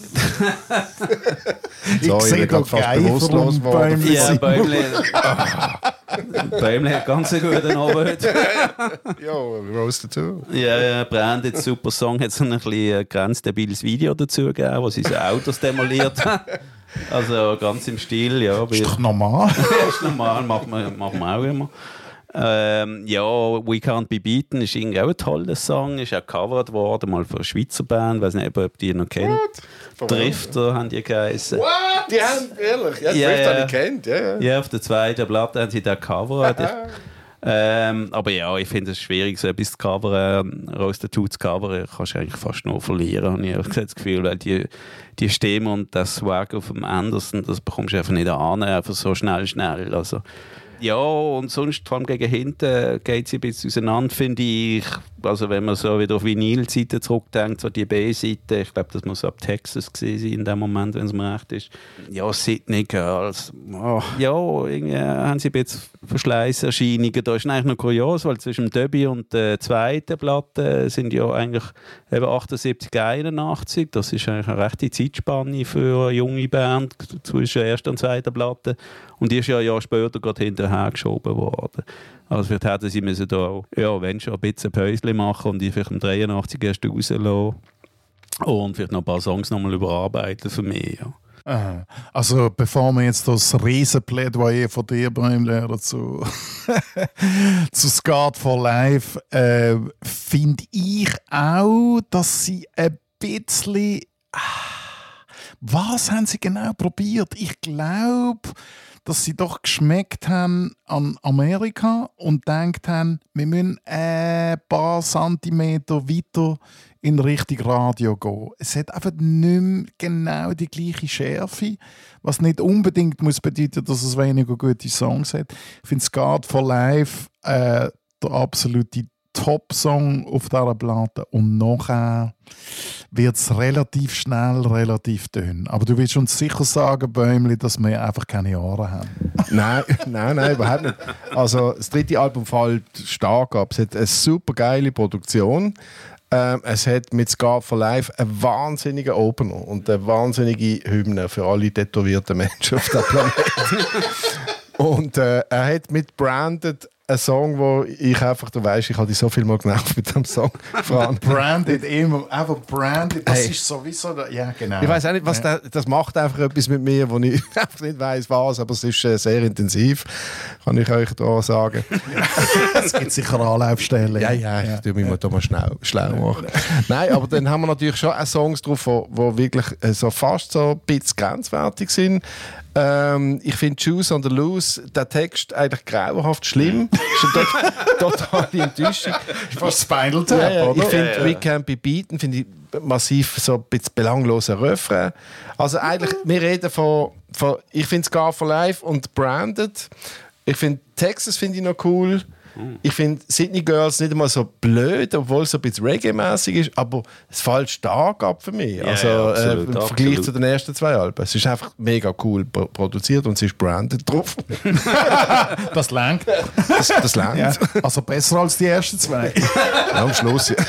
So, ich sehe bin da gerade fast Geifer bewusstlos und geworden. Bäume. Ja, Bäumle... Bäumle hat ganz einen guten Abend. Ja, Roasted too. Ja, ja, Branded, super Song. Hat so ein bisschen ein grenzdebiles Video dazu gegeben, wo sie so Autos demoliert haben. Also ganz im Stil, ja. Das ist doch normal. Das ist normal, machen wir, machen wir auch immer. Ähm, ja, We Can't Be Beaten ist irgendwie auch ein toller Song, ist auch gecovert worden, mal von einer Schweizer Band, ich weiß nicht, ob ihr die noch kennt. Von Drifter haben die geheißen. What? Die haben, ehrlich? Ja, Ja, Drift ja. habe ich kennt, ja, ja. Ja, auf der zweiten Platte haben sie den gecovert. ähm, aber ja, ich finde es schwierig, so etwas zu covern, Roasted Two zu covern, kannst du eigentlich fast nur verlieren, habe ich auch das Gefühl, weil die, die Stimme und das Swag auf dem Anderson, das bekommst du einfach nicht an, einfach so schnell, schnell, also ja, und sonst, vor allem gegen hinten, geht sie ein bisschen auseinander, finde ich. Also wenn man so wieder auf Vinyl-Seite zurückdenkt, so die B-Seite, ich glaube, das muss ab Texas gewesen sein in dem Moment, wenn es mir recht ist. Ja, Sydney Girls. Oh, ja, irgendwie haben sie ein bisschen Verschleißerscheinungen. Da ist eigentlich noch kurios, weil zwischen dem Debüt und der zweiten Platte sind ja eigentlich eben achtundsiebzig, einundachtzig. Das ist eigentlich eine rechte Zeitspanne für eine junge Band zwischen der ersten und zweiten Platte. Und die ist ja ein Jahr später gerade hinterher geschoben worden. Also vielleicht hätten sie müssen da auch, ja, wenn schon ein bisschen Päuschen machen und die vielleicht im dreiundachtzig erst rauslassen. Und vielleicht noch ein paar Songs nochmal überarbeiten für mich, ja. Aha. Also bevor wir jetzt das Riesenplädoyer von dir, Bäumler, zu, zu Scarred for Life, äh, finde ich auch, dass sie ein bisschen... Was haben sie genau probiert? Ich glaube, dass sie doch geschmeckt haben an Amerika und gedacht haben, wir müssen ein paar Zentimeter weiter in Richtung Radio gehen. Es hat einfach nicht mehr genau die gleiche Schärfe, was nicht unbedingt muss bedeuten, dass es weniger gute Songs hat. Ich finde Scarred for Life äh, der absolute Top-Song auf dieser Platte und nachher wird es relativ schnell, relativ dünn. Aber du willst uns sicher sagen, Bäumli, dass wir einfach keine Ohren haben. Nein, nein, nein, überhaupt nicht. Also das dritte Album fällt stark ab. Es hat eine super geile Produktion. Ähm, es hat mit Scarred for Life einen wahnsinnigen Opener und eine wahnsinnige Hymne für alle tätowierten Menschen auf dem Planeten. Und äh, er hat mit Branded ein Song, wo ich einfach, du weißt, ich habe dich so viel mal genervt mit dem Song. Branded, immer, einfach branded, das Hey. ist sowieso, da, ja genau. Ich weiß auch nicht, was ja. der, das macht einfach etwas mit mir, wo ich einfach nicht weiss, was, aber es ist äh, sehr intensiv, kann ich euch da sagen. Es gibt sicher Anlaufstellen. Ja, ja, ich tue mich mal da mal schnell, schlau machen. Nein, aber dann haben wir natürlich schon auch Songs drauf, die wirklich äh, so fast so ein bisschen grenzwertig sind. Ähm, ich finde Choose on the Loose, der Text eigentlich grauenhaft schlimm. Das ist eine tot- totale Enttäuschung. Fast Spinal Tap, Ja, ja, oder? ich finde Ja, ja. We Can't Be Beaten finde ich massiv so ein bisschen belangloser Refrain. Also eigentlich, wir reden von, von ich finde Scar for Life und Branded. Ich finde Texas finde ich noch cool. Ich finde Sydney Girls nicht einmal so blöd, obwohl es so ein bisschen Reggae-mäßig ist, aber es fällt stark ab für mich. Ja, also ja, äh, absolut, im Vergleich absolut. zu den ersten zwei Alben. Es ist einfach mega cool pro- produziert und es ist branded drauf. Das langt. Das, das lernt. Ja. Also besser als die ersten zwei. Ja, am Schluss. Ja.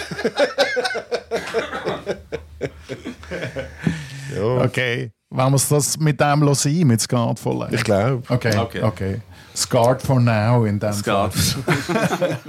Ja, Okay. Wollen wir das mit dem sein, mit Scarred for Life? ich glaube. Okay, Okay. okay. Scarred for now in dem Es Fall. geht.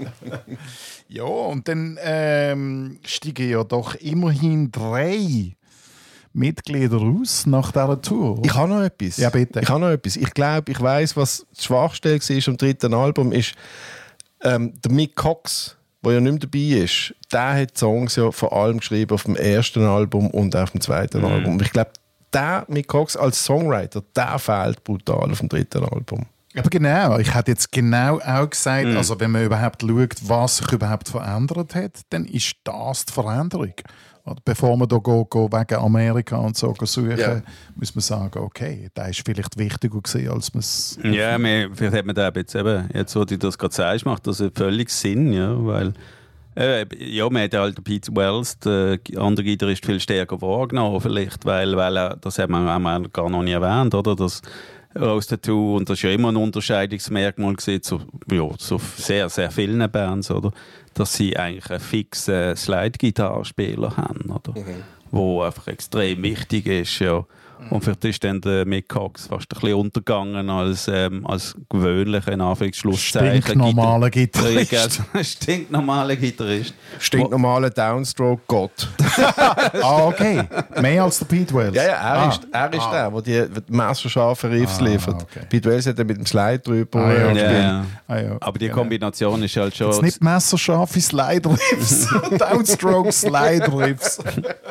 Ja, und dann ähm, steigen ja doch immerhin drei Mitglieder aus nach dieser Tour. Ich habe noch etwas. Ja, bitte. Ich habe noch etwas. Ich glaube, ich weiß, was die Schwachstelle war am dritten Album, ist ähm, der Mick Cox, der ja nicht mehr dabei ist. Der hat Songs ja vor allem geschrieben auf dem ersten Album und auf dem zweiten Mhm. Album. Und ich glaube, der Mick Cox als Songwriter, der fehlt brutal auf dem dritten Album. Aber genau, ich hätte jetzt genau auch gesagt, also wenn man überhaupt schaut, was sich überhaupt verändert hat, dann ist das die Veränderung. Oder bevor man da go, go wegen Amerika und so go suchen, Ja. muss man sagen, okay, der ist vielleicht wichtiger gewesen, als man es... Ja, wir, vielleicht hat man da jetzt eben, jetzt wo du das gerade sagst, macht das völlig Sinn, ja, weil äh, ja, man hat ja halt den Pete Wells, der andere Gitarrist, viel stärker wahrgenommen, vielleicht, weil, weil er, das haben wir, haben wir gar noch nie erwähnt, oder, das Rose Tattoo, und das ist ja immer ein Unterscheidungsmerkmal gewesen, zu, ja, zu sehr, sehr vielen Bands, oder, dass sie eigentlich einen fixen Slide-Gitarrespieler haben, oder, wo einfach extrem wichtig ist, ja. Und vielleicht ist dann der Mick Cox fast ein bisschen untergegangen als, ähm, als gewöhnlicher, in Anführungsschlusszeichen, Stinknormaler Gitarrist. Gitarrist. Stinknormaler Gitarrist. Stinknormaler Downstroke-Gott. Ah, okay. Mehr als der Pete Wells. Ja, ja, er Ah. ist, er ist der, der die, die messerscharfen Riffs Ah, liefert. okay. Pete Wells hat dann mit dem Slide drüber Ah, ja, äh, okay. Ja, gespielt. ja. Ah, ja. Aber die Genau. Kombination ist halt schon... Jetzt nicht messerscharfe Slide-Riffs, Downstroke-Slide-Riffs.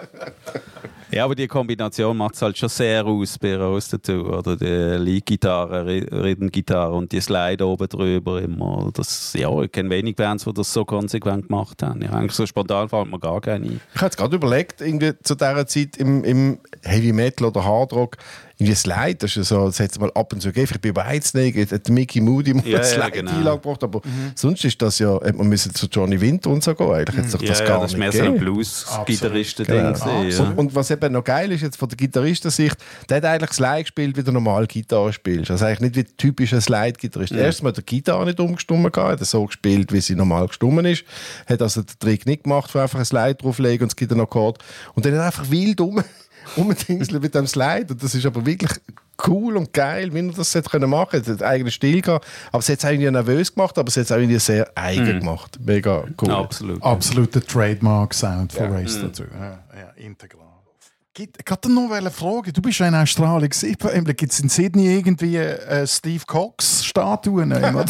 Ja, aber die Kombination macht es halt schon sehr aus bei Rose Tattoo, oder die Lead-Gitarre, Rhythm-Gitarre und die Slide oben drüber immer. Das, ja, ich kenne wenig Bands, die das so konsequent gemacht haben. Ja, eigentlich so spontan fällt mir gar keine ein. Ich habe jetzt gerade überlegt, irgendwie zu dieser Zeit im, im Heavy Metal oder Hard Rock, irgendwie Slide, das ist ja so, das hat es mal ab und zu gegeben. Ich bin bei Whitesnake, hat Mickey Moody mal Ja, eine ja, Slide genau. Einlage gebracht, aber sonst ist das ja, man müsste zu Johnny Winter und so gehen, eigentlich hätte es doch Ja, das ja, gar das ist nicht mehr so ein gegeben. Blues-Gitarristen-Ding. Genau. gewesen, Und, und was eben noch geil ist jetzt von der Gitarristensicht, der hat eigentlich Slide gespielt, wie du normal Gitarre spielst. Also eigentlich nicht wie der typische Slide-Gitarrist. Mhm. Erstmal hat der Gitarre nicht umgestummen gehabt, hat er so gespielt, wie sie normal gestummen ist. Hat also den Trick nicht gemacht, wo einfach ein Slide drauflegen und es gibt einen Akkord. Und dann hat er einfach wild um umdingseln mit dem Slide. Und das ist aber wirklich cool und geil, wie er das hätte können machen können. Er hat eigenen Stil gehabt. Aber es hat es irgendwie nervös gemacht, aber es hat es auch irgendwie sehr eigen gemacht. Mega cool. Ja. Absolut. Absoluter Trademark-Sound von Ja. Race dazu. Ja, ja, integral. Gibt- Ich wollte noch eine Frage. Du bist ja in Australien gewesen. Gibt es in Sydney irgendwie äh, Steve Cox-Statuen?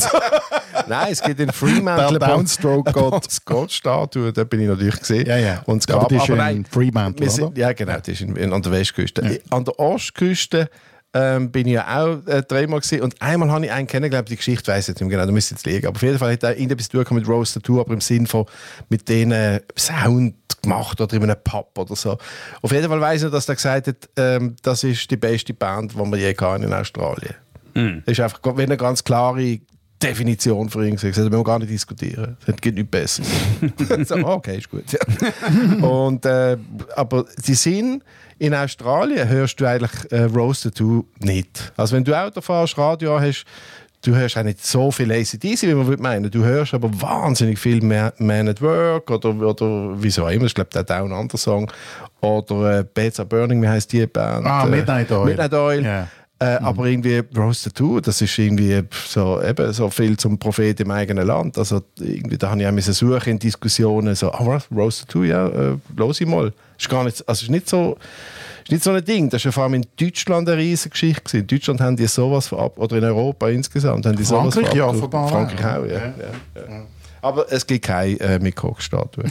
Nein, es gibt in Fremantle Der Downstroke-Gott. Gott-Statue, da bin ich natürlich gesehen. Ja, ja. Und es Aber gab, die ist aber in nein, Fremantle, wir sind, oder? ja genau, die ist in, in, an der Westküste. An der Ostküste ähm, bin ich ja auch äh, dreimal gesehen und einmal habe ich einen kennengelernt, die Geschichte weiss ich nicht mehr genau, da müsste jetzt liegen. Aber auf jeden Fall hat er irgendetwas zu tun mit Rose Tattoo, aber im Sinn von mit denen Sound gemacht oder in einem Pub oder so. Auf jeden Fall weiss ich, dass er gesagt hat, ähm, das ist die beste Band, die wir je hatten in Australien. Mhm. Das ist einfach wie eine ganz klare Definition für ihn. Das müssen wir gar nicht diskutieren. Es geht nicht besser. So, okay, ist gut. Ja. Und, äh, aber die sind in Australien hörst du eigentlich äh, Rose Tattoo nicht. Also wenn du Auto fährst, Radio hast, du hörst auch nicht so viel A C D C, wie man meinen. Du hörst aber wahnsinnig viel Man at Work oder, oder wieso immer. Ich glaube, der hat auch einen anderen Song. Oder äh, Beds Are Burning, wie heisst die Band? Ah, Midnight Oil. Midnight Oil. Ja. Äh, Mhm. Aber irgendwie Rose Tattoo, das ist irgendwie so, eben, so viel zum Prophet im eigenen Land. Also irgendwie, da habe ich auch müssen suchen in Diskussionen, so, ah was, Rose Tattoo, ja, äh, los ich mal. Ist gar nicht, also ist nicht so, ist nicht so ein Ding. Das war ja vor allem in Deutschland eine riesige Geschichte gewesen. In Deutschland haben die sowas verab, oder in Europa insgesamt haben die sowas Frankreich, ja, verab- offenbar. Frankreich auch, ja. Ja. ja, ja. Aber es gibt keine äh, Mikok-Statue.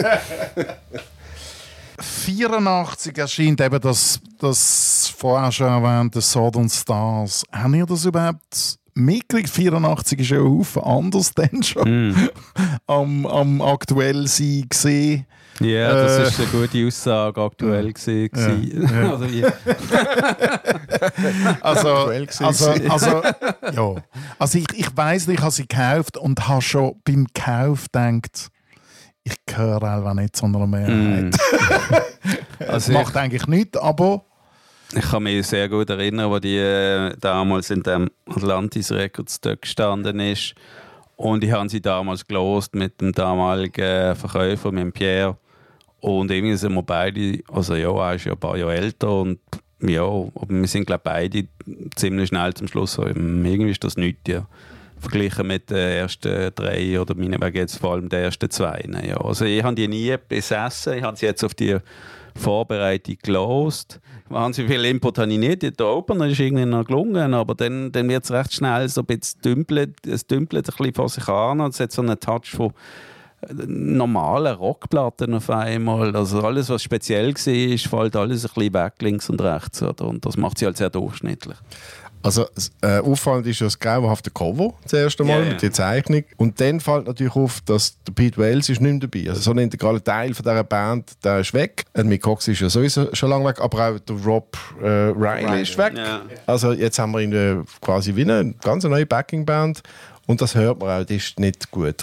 vierundachtzig erscheint eben das, das vorher schon erwähnte Southern Stars. Haben ihr das überhaupt mitgekriegt? vierundachtzig ist ja ein Haufen anders denn schon Mm. am, am aktuell sein gesehen. Ja, das Äh. ist eine gute Aussage aktuell gewesen. Ja. Also, wie- Also, Aktuell gewesen. also, also, ja. also ich, ich weiss, ich habe sie gekauft und habe schon beim Kauf gedacht, ich gehöre einfach nicht zu einer Mehrheit. Mm. Das Also macht eigentlich nichts, aber Ich kann mich sehr gut erinnern, wo die äh, damals in dem Atlantis Records dort gestanden ist. Und ich habe sie damals gelost mit dem damaligen Verkäufer, mit dem Pierre. Und irgendwie sind wir beide, also ja, er ist ja ein paar Jahre älter und ja, aber wir sind glaube beide ziemlich schnell zum Schluss so, irgendwie ist das nichts, ja. Verglichen mit den ersten drei oder meinetwegen jetzt vor allem den ersten zwei. Ja. Also ich habe die nie besessen, ich habe sie jetzt auf die Vorbereitung gelost. Wahnsinnig viel Input habe ich nicht. Der Opener ist irgendwie noch gelungen, aber dann, dann wird es recht schnell so ein bisschen dümpelt, es dümpelt ein bisschen vor sich an und es hat so einen Touch von normalen Rockplatten auf einmal. Also alles, was speziell war, fällt alles ein bisschen weg, links und rechts. Oder? Und das macht sie halt sehr durchschnittlich. Also äh, auffallend ist ja das grauenhafte Cover das erste Mal Ja, ja. mit der Zeichnung. Und dann fällt natürlich auf, dass der Pete Wales ist nicht mehr dabei. Also so ein integraler Teil von dieser Band, der ist weg. Und Mick Cox ist ja sowieso schon lange weg, aber auch der Rob äh, Riley, Riley. ist weg. Ja. Also jetzt haben wir ihn quasi wie eine ganz neue Backing-Band. Und das hört man auch, das ist nicht gut.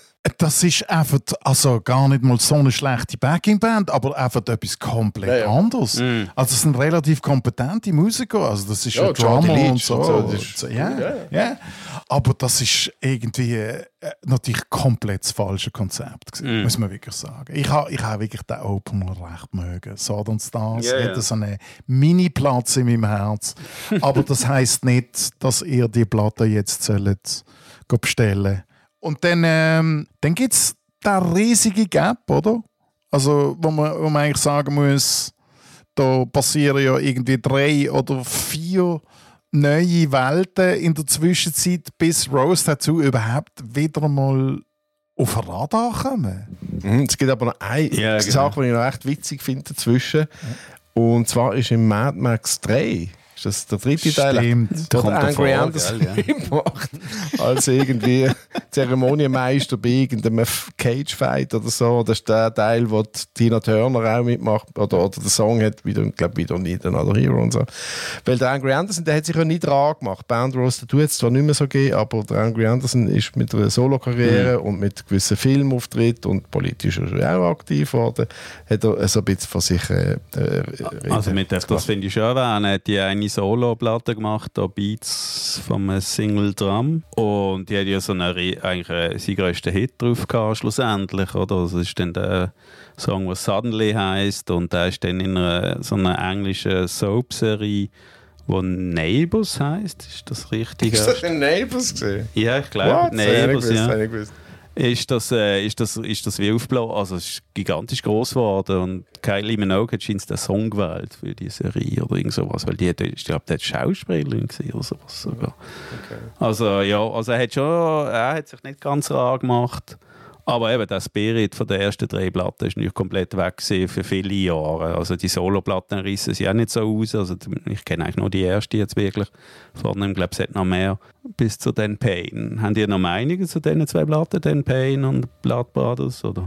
das ist einfach also gar nicht mal so eine schlechte Backing-Band, aber einfach etwas komplett Ja, ja. anderes. Mm. Also es sind relativ kompetente Musiker, also das ist Ja, ja, Jordi Drummer und Leach so. und so, das Und ist- so, ja, ja, ja. Aber das ist irgendwie äh, natürlich komplett das falsche Konzept gewesen, Mm. muss man wirklich sagen. Ich habe ich ha wirklich den Opener recht mögen. Southern Stars Ja, ja. hat so einen Mini-Platz in meinem Herz. Aber das heisst nicht, dass ihr die Platte jetzt sollt go bestellen. Und dann, ähm, dann gibt es den riesigen Gap, oder? Also, wo man, wo man eigentlich sagen muss, da passieren ja irgendwie drei oder vier neue Welten in der Zwischenzeit, bis Rose dazu überhaupt wieder mal auf den Radar kommen. Mhm, es gibt aber noch eine Ja, genau. Sache, die ich noch echt witzig finde dazwischen. Und zwar ist im Mad Max drei, ist das der dritte Teil, Stimmt. der Kommt Angry davor, Anderson gell, ja. macht, als irgendwie Zeremonienmeister bei irgendeinem F- Cage-Fight oder so. Das ist der Teil, wo die Tina Turner auch mitmacht, oder, oder der Song hat, wieder, ich glaube, wieder nicht Another Hero und so. Weil der Angry Anderson, der hat sich ja nie dran gemacht. Band Rose Tattoo hat es zwar nicht mehr so gegeben, aber der Angry Anderson ist mit einer Solo-Karriere Mhm. und mit gewissen Filmauftritten und politisch ist er auch aktiv geworden, hat er so ein bisschen von sich äh, äh, Also reden. mit der, das finde ich schon erwähnen. Er hat die eine Solo-Platte gemacht, da Beats vom Single Drum. Und die hat ja so eine, eigentlich äh, seinen grössten Hit drauf gehabt, schlussendlich. Oder? Das ist dann der Song, der Suddenly heisst. Und der ist dann in einer, so einer englischen Soap-Serie, die Neighbours heisst. Ist das richtig? Ist das in Neighbours gesehen? Ja, ich glaube, Neighbours, ja. ja. Ist das, äh, ist das, ist das wie aufgeblasen. Also es ist gigantisch groß geworden und Kylie Minogue hat scheint den Song gewählt für die Serie oder irgend sowas, weil die hat, ich glaube, die hat Schauspielerin gewesen oder sowas sogar. Okay. Also ja, also er hat schon, er hat sich nicht ganz rar gemacht, aber eben der Spirit von der ersten drei Platten ist nicht komplett weg gewesen für viele Jahre. Also die Solo-Platten rissen sie auch nicht so aus. Also ich kenne eigentlich nur die erste jetzt wirklich. Vorne, ich glaube, es hat noch mehr bis zu Dan Payne. Haben die noch Meinungen zu diesen zwei Platten, Dan Payne und Blood Brothers, oder?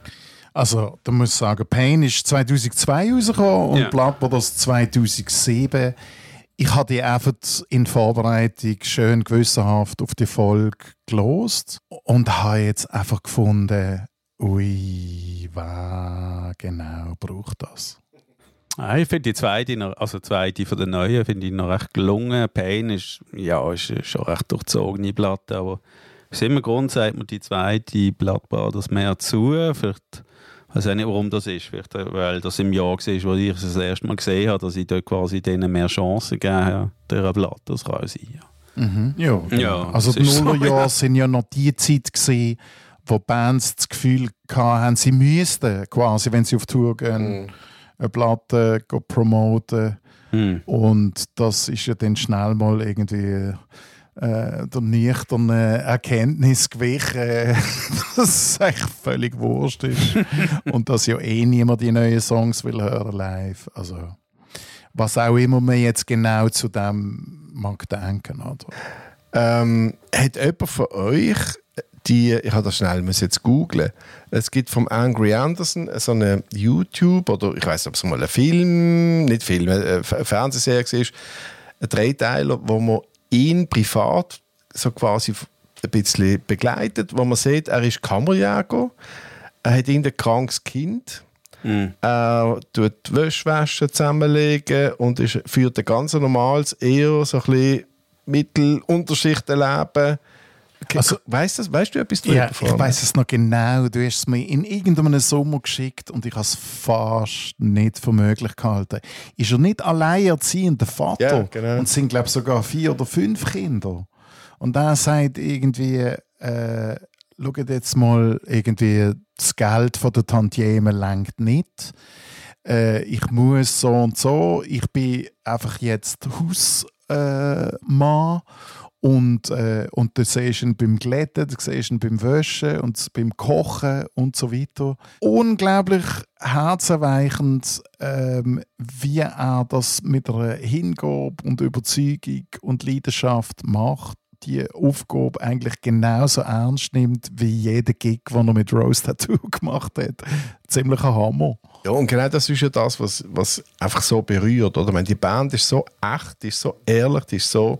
Also, da muss ich sagen, Pain ist zweitausendzwei rausgekommen und Ja. Blood Brothers zweitausendsieben. Ich habe die einfach in Vorbereitung schön gewissenhaft auf die Folge gelost und habe jetzt einfach gefunden, ui, was genau braucht das? Ah, ich finde die zweite, noch, also die zweite von den neuen, finde ich noch recht gelungen. Pain ist, ja, ist schon recht durchzogene Platte, aber aus immer Grund sagt man die zweite Blood Brothers mehr zu. Vielleicht Ich weiß auch nicht, warum das ist. Vielleicht, weil das im Jahr war, wo ich es das erste Mal gesehen habe, dass ich dort quasi denen mehr Chancen gegeben habe, dieser Blatt. Das kann auch sein, ja. Mhm. Ja, ja, also die Nullerjahre so, ja. sind ja noch die Zeit gewesen, wo Bands das Gefühl hatten, sie müssten quasi, wenn sie auf Tour gehen, mm. eine Platte promoten. Mm. Und das ist ja dann schnell mal irgendwie äh, der nüchternen Erkenntnis gewichen, dass es eigentlich völlig wurscht ist. Und dass ja eh niemand die neuen Songs will hören live. Also, was auch immer man jetzt genau zu dem mag denken. Oder? Ähm, hat jemand von euch die, ich habe das schnell muss jetzt googlen. Es gibt vom Angry Anderson so eine YouTube oder ich weiß nicht, ob es mal ein Film, nicht Film, eine Fernsehserie ist, ein Dreiteiler, wo man ihn privat so quasi ein bisschen begleitet, wo man sieht, er ist Kammerjäger, er hat ein krankes Kind. Mm. Er tut die Wäsche zusammenlegen und ist, führt ein ganz normales, eher so ein bisschen Mittelunterschichtenleben. Also, weißt, das, weißt du etwas darüber? Ja, ich weiss es noch genau. Du hast es mir in irgendeinem Sommer geschickt und ich habe es fast nicht für möglich gehalten. Ist er nicht alleinerziehender Vater? Ja, genau. Und es sind, glaube ich, sogar vier oder fünf Kinder. Und er sagt irgendwie, äh, schaut jetzt mal, irgendwie das Geld von der Tantiemen reicht nicht. Äh, ich muss so und so. Ich bin einfach jetzt Hausmann. Äh, Und, äh, und du siehst ihn beim Glätten, du siehst ihn beim Waschen und beim Kochen und so weiter. Unglaublich herzerweichend, ähm, wie er das mit einer Hingabe und Überzeugung und Leidenschaft macht. Die Aufgabe eigentlich genauso ernst nimmt wie jeder Gig, den er mit Rose Tattoo gemacht hat. Ziemlicher Hammer. Ja, und genau das ist ja das, was, was einfach so berührt. Oder? Ich meine, die Band ist so echt, die ist so ehrlich, die ist so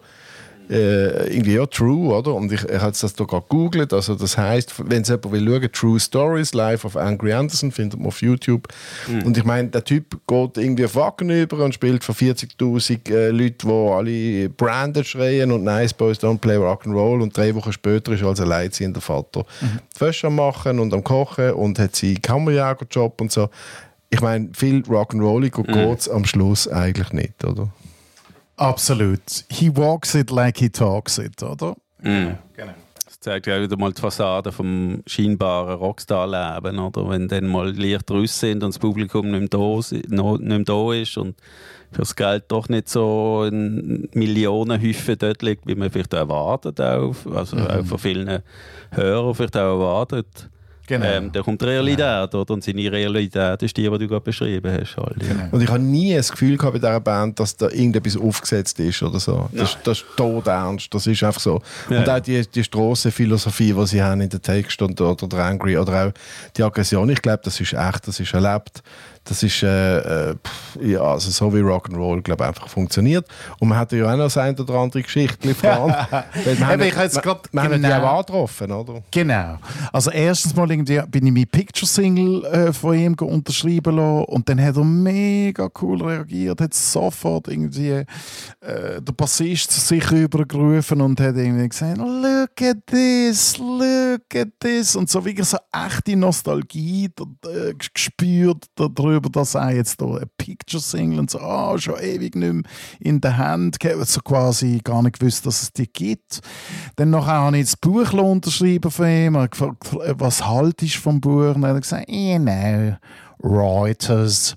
Äh, irgendwie ja true, oder? Und ich, ich habe das hier gerade gegoogelt. Also das heisst, wenn es jemand will schauen, True Stories live auf Angry Anderson, findet man auf YouTube. Mhm. Und ich meine, der Typ geht irgendwie auf Wacken über und spielt für vierzigtausend äh, Leute, die alle branded schreien und Nice Boys Don't Play Rock'n'Roll. Und drei Wochen später ist er als alleinziehender Vater mhm. die Wäsche am Machen und am Kochen und hat seinen Kammerjägerjob und so. Ich meine, viel Rock'n'Rollig mhm. geht es am Schluss eigentlich nicht, oder? Absolut. He walks it like he talks it, oder? Mm. Genau. Das zeigt ja wieder mal die Fassade vom scheinbaren Rockstar-Leben, oder? Wenn dann mal Lichter raus sind und das Publikum nicht mehr da, nicht mehr da ist und für das Geld doch nicht so in Millionenhäufen dort liegt, wie man vielleicht erwartet, auch, also mhm. auch von vielen Hörern vielleicht auch erwartet. Genau. Ähm, da kommt die Realität, genau. Oder? Und seine Realität ist die, die du gerade beschrieben hast. Halt. Genau. Und ich habe nie das Gefühl gehabt bei dieser Band, dass da irgendetwas aufgesetzt ist oder so. Das, das ist todernst, das ist einfach so. Ja. Und auch die, die Strassenphilosophie, die sie haben in den Text und, oder der Angry oder auch die Aggression, ich glaube, das ist echt, das ist erlebt. Das ist äh, äh, ja, also so wie Rock'n'Roll, glaube ich, einfach funktioniert. Und man hat ja auch noch das eine oder andere Geschichte dran. wir haben, ich jetzt wir, grad, wir genau. haben die auch angetroffen, oder? Genau. Also erstens mal irgendwie bin ich mein Picture-Single äh, von ihm unterschreiben lassen und dann hat er mega cool reagiert, hat sofort irgendwie äh, der Bassist zu sich rübergerufen und hat irgendwie gesagt, look at this, look at this und so wirklich so echte Nostalgie äh, gespürt darüber, dass er jetzt da ein Picture-Single und so, ah, oh, schon ewig nicht mehr in der Hand gehabt, so quasi gar nicht gewusst, dass es die gibt. Dann nachher habe ich das Buch unterschrieben von ihm, habe gefragt, was haltest du vom Buch? Und er hat gesagt, you know, Reuters.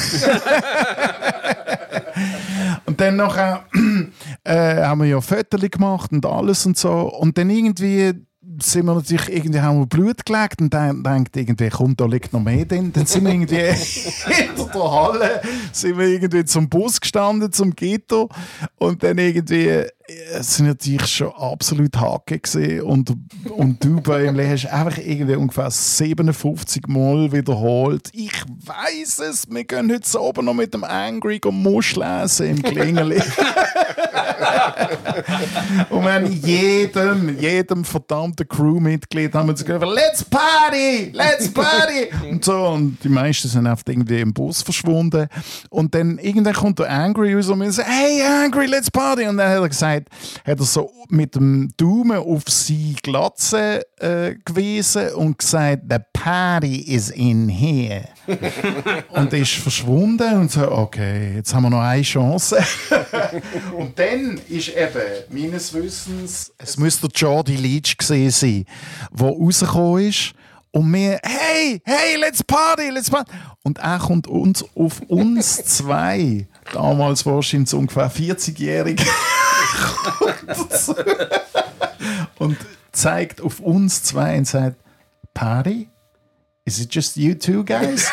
Und dann nachher äh, haben wir ja Fotos gemacht und alles und so. Und dann irgendwie sind wir natürlich irgendwie, haben wir Blut gelegt und dann denkt irgendwie, komm, da liegt noch mehr drin. Dann sind wir irgendwie hinter der Halle, sind wir irgendwie zum Bus gestanden, zum Ghetto und dann irgendwie es sind natürlich schon absolut Hacke gesehen und, und du bei ihm hast einfach irgendwie ungefähr siebenundfünfzig Mal wiederholt. Ich weiss es, wir gehen heute so oben noch mit dem Angry Musch lesen im Klingeli. Und wir haben jedem, jedem verdammten Crewmitglied haben wir gesagt, let's party, let's party und so und die meisten sind einfach irgendwie im Bus verschwunden und dann irgendwann kommt der Angry raus und wir sagen, hey Angry, let's party und dann hat er gesagt, gesagt, hat er so mit dem Daumen auf seine Glatze äh, gewiesen und gesagt, the party is in here. Und ist verschwunden und so, okay, jetzt haben wir noch eine Chance. Und dann ist eben, meines Wissens, es müsste Jordi Leach gewesen sein, der rausgekommen ist. Und wir, hey, hey, let's party, let's party. Und er kommt uns auf uns zwei, damals wahrscheinlich so ungefähr vierzig-jährige, und zeigt auf uns zwei und sagt, Party? Is it just you two guys?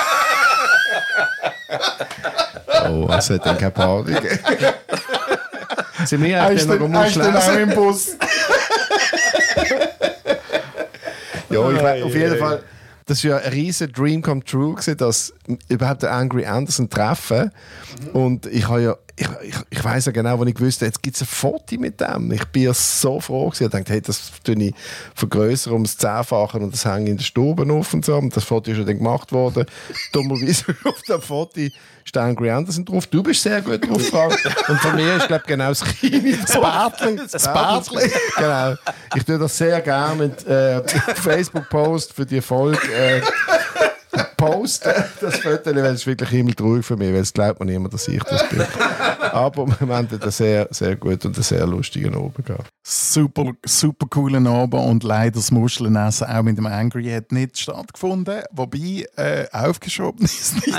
Oh, es hat dann keine Party gegeben. Sind wir eigentlich noch Er ist dann auch im Bus. Ja, ich weiß, auf jeden Fall, das war ja ein riesen Dream come true gewesen, dass überhaupt den Angry Anderson treffen. Mhm. Und ich habe ja, ich, ich, ich weiss ja genau, wo ich wusste, jetzt gibt es ein Foto mit dem. Ich bin ja so froh gewesen. Ich dachte, hey, das tue ich vergrößern um das Zehnfache und das hängt in der Stube auf und so. Und das Foto ist ja dann gemacht worden. Dummerweise auf dem Foto ist der Angry Anderson drauf. Du bist sehr gut drauf, Frank. Und von mir ist, glaube ich, genau das Kini. Das Bärtli. Das Bärtli. Genau. Ich tue das sehr gerne mit äh, Facebook-Post für die Folge. Äh, posten, das Foto, weil es ist wirklich himmeltraurig für mich, weil es glaubt man niemand, dass ich das bin. Aber wir haben einen sehr, sehr gut und einen sehr lustigen Abend gehabt. Super, super coolen Abend und leider das Muschelenessen auch mit dem Angry hat nicht stattgefunden. Wobei, äh, aufgeschoben ist nicht.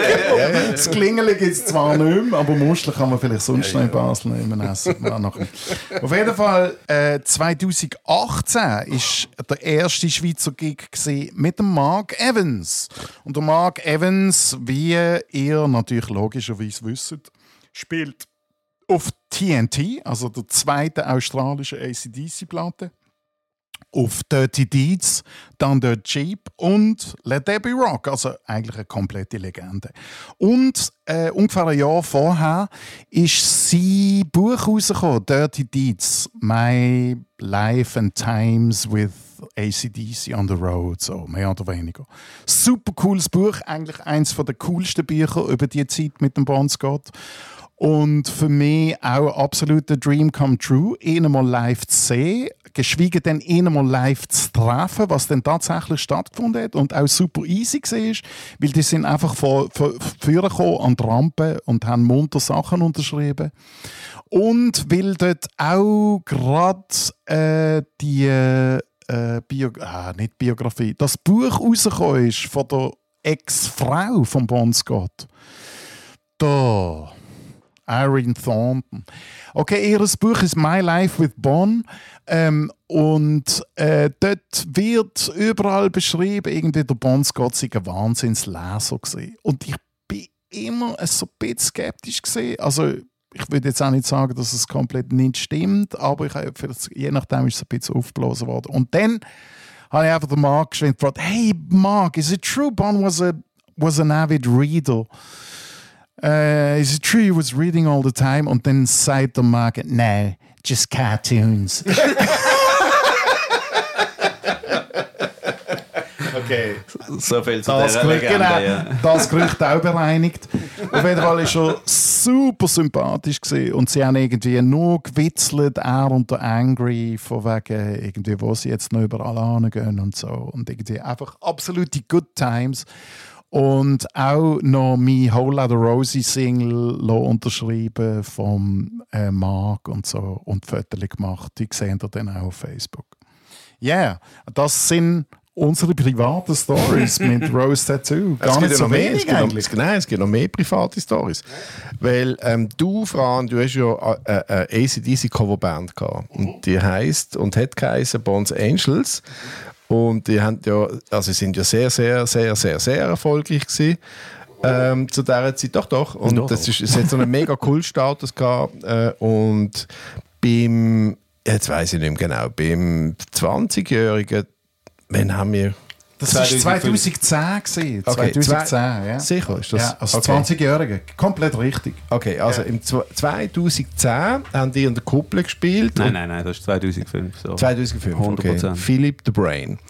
Das Klingeln gibt es zwar nicht mehr, aber Muscheln kann man vielleicht sonst noch in Basel nicht mehr essen. Auf jeden Fall, äh, zwanzig achtzehn war der erste Schweizer Gig mit dem Mark Evans. Und der Mark Evans, wie ihr natürlich logischerweise wisst, spielt auf T N T, also der zweiten australischen A C D C-Platte, auf Dirty Deeds, dann der Jeep und Let There Be Rock, also eigentlich eine komplette Legende. Und äh, ungefähr ein Jahr vorher ist sein Buch rausgekommen, Dirty Deeds, My Life and Times with A C D C on the Road, so mehr oder weniger. Super cooles Buch, eigentlich eines der coolsten Bücher über die Zeit mit dem Bon Scott. Und für mich auch absoluter Dream come true, ihn mal live zu sehen, geschweige denn ihn mal live zu treffen, was dann tatsächlich stattgefunden hat und auch super easy war, weil die sind einfach vor, vor, vorne gekommen an die Rampe und haben munter Sachen unterschrieben. Und weil dort auch gerade äh, die äh, Bio, ah, nicht Biografie, das Buch rausgekommen ist von der Ex-Frau von Bon Scott. Da... Irene Thornton. Okay, ihr Buch ist My Life with Bon. Ähm, und äh, dort wird überall beschrieben, irgendwie der Bon Scott sei ein Wahnsinnsleser gewesen. Und ich bin immer so ein bisschen skeptisch gewesen. Also, ich würde jetzt auch nicht sagen, dass es komplett nicht stimmt, aber ich habe vielleicht, je nachdem ist es ein bisschen aufgeblasen worden. Und dann habe ich einfach den Mark geschwind gefragt, hey Mark, is it true Bon was, a, was an avid reader? Uh, is it true he was reading all the time? Und dann sagt der Mark, no, just cartoons. Okay. So viel zu das dieser Gerücht, Legende, genau, ja. das Gerücht auch bereinigt. Auf jeden Fall war er super sympathisch gewesen. Und sie haben irgendwie nur gewitzelt, er und der Angry, von wegen irgendwie, wo sie jetzt noch überall hingehen und so. Und irgendwie einfach absolute Good Times. Und auch noch mein Whole Lotta Rosie Single unterschrieben vom äh, Mark und so und Fotos gemacht. Die sehen ihr dann auch auf Facebook. Ja, yeah, das sind unsere privaten Stories mit Rose Tattoo. Gar nicht so mehr, wenig es gibt eigentlich. Noch, nein, es gibt noch mehr private Stories. Weil ähm, du, Fran, du hast ja eine, eine A C D C-Coverband gehabt. Und die heisst und hat geheißen Bones Angels. Und die haben ja, also sind ja sehr, sehr, sehr, sehr, sehr erfolgreich gewesen. Ähm, zu dieser Zeit, doch, doch. Und doch, das ist, es hat so einen mega Kultstatus gehabt. Äh, und beim, jetzt weiss ich nicht mehr genau, beim zwanzigjährigen, wann haben wir... Das war zwanzig zehn gewesen. Okay, zwanzig zehn, ja. Sicher ist das? Ja, also okay. zwanzigjährige. Komplett richtig. Okay, also ja. Im zwanzig zehn haben die in der Kuppel gespielt. Nein, nein, nein, das ist zweitausendfünf. So. zweitausendfünf, hundert Prozent. Okay. Philip the Brain.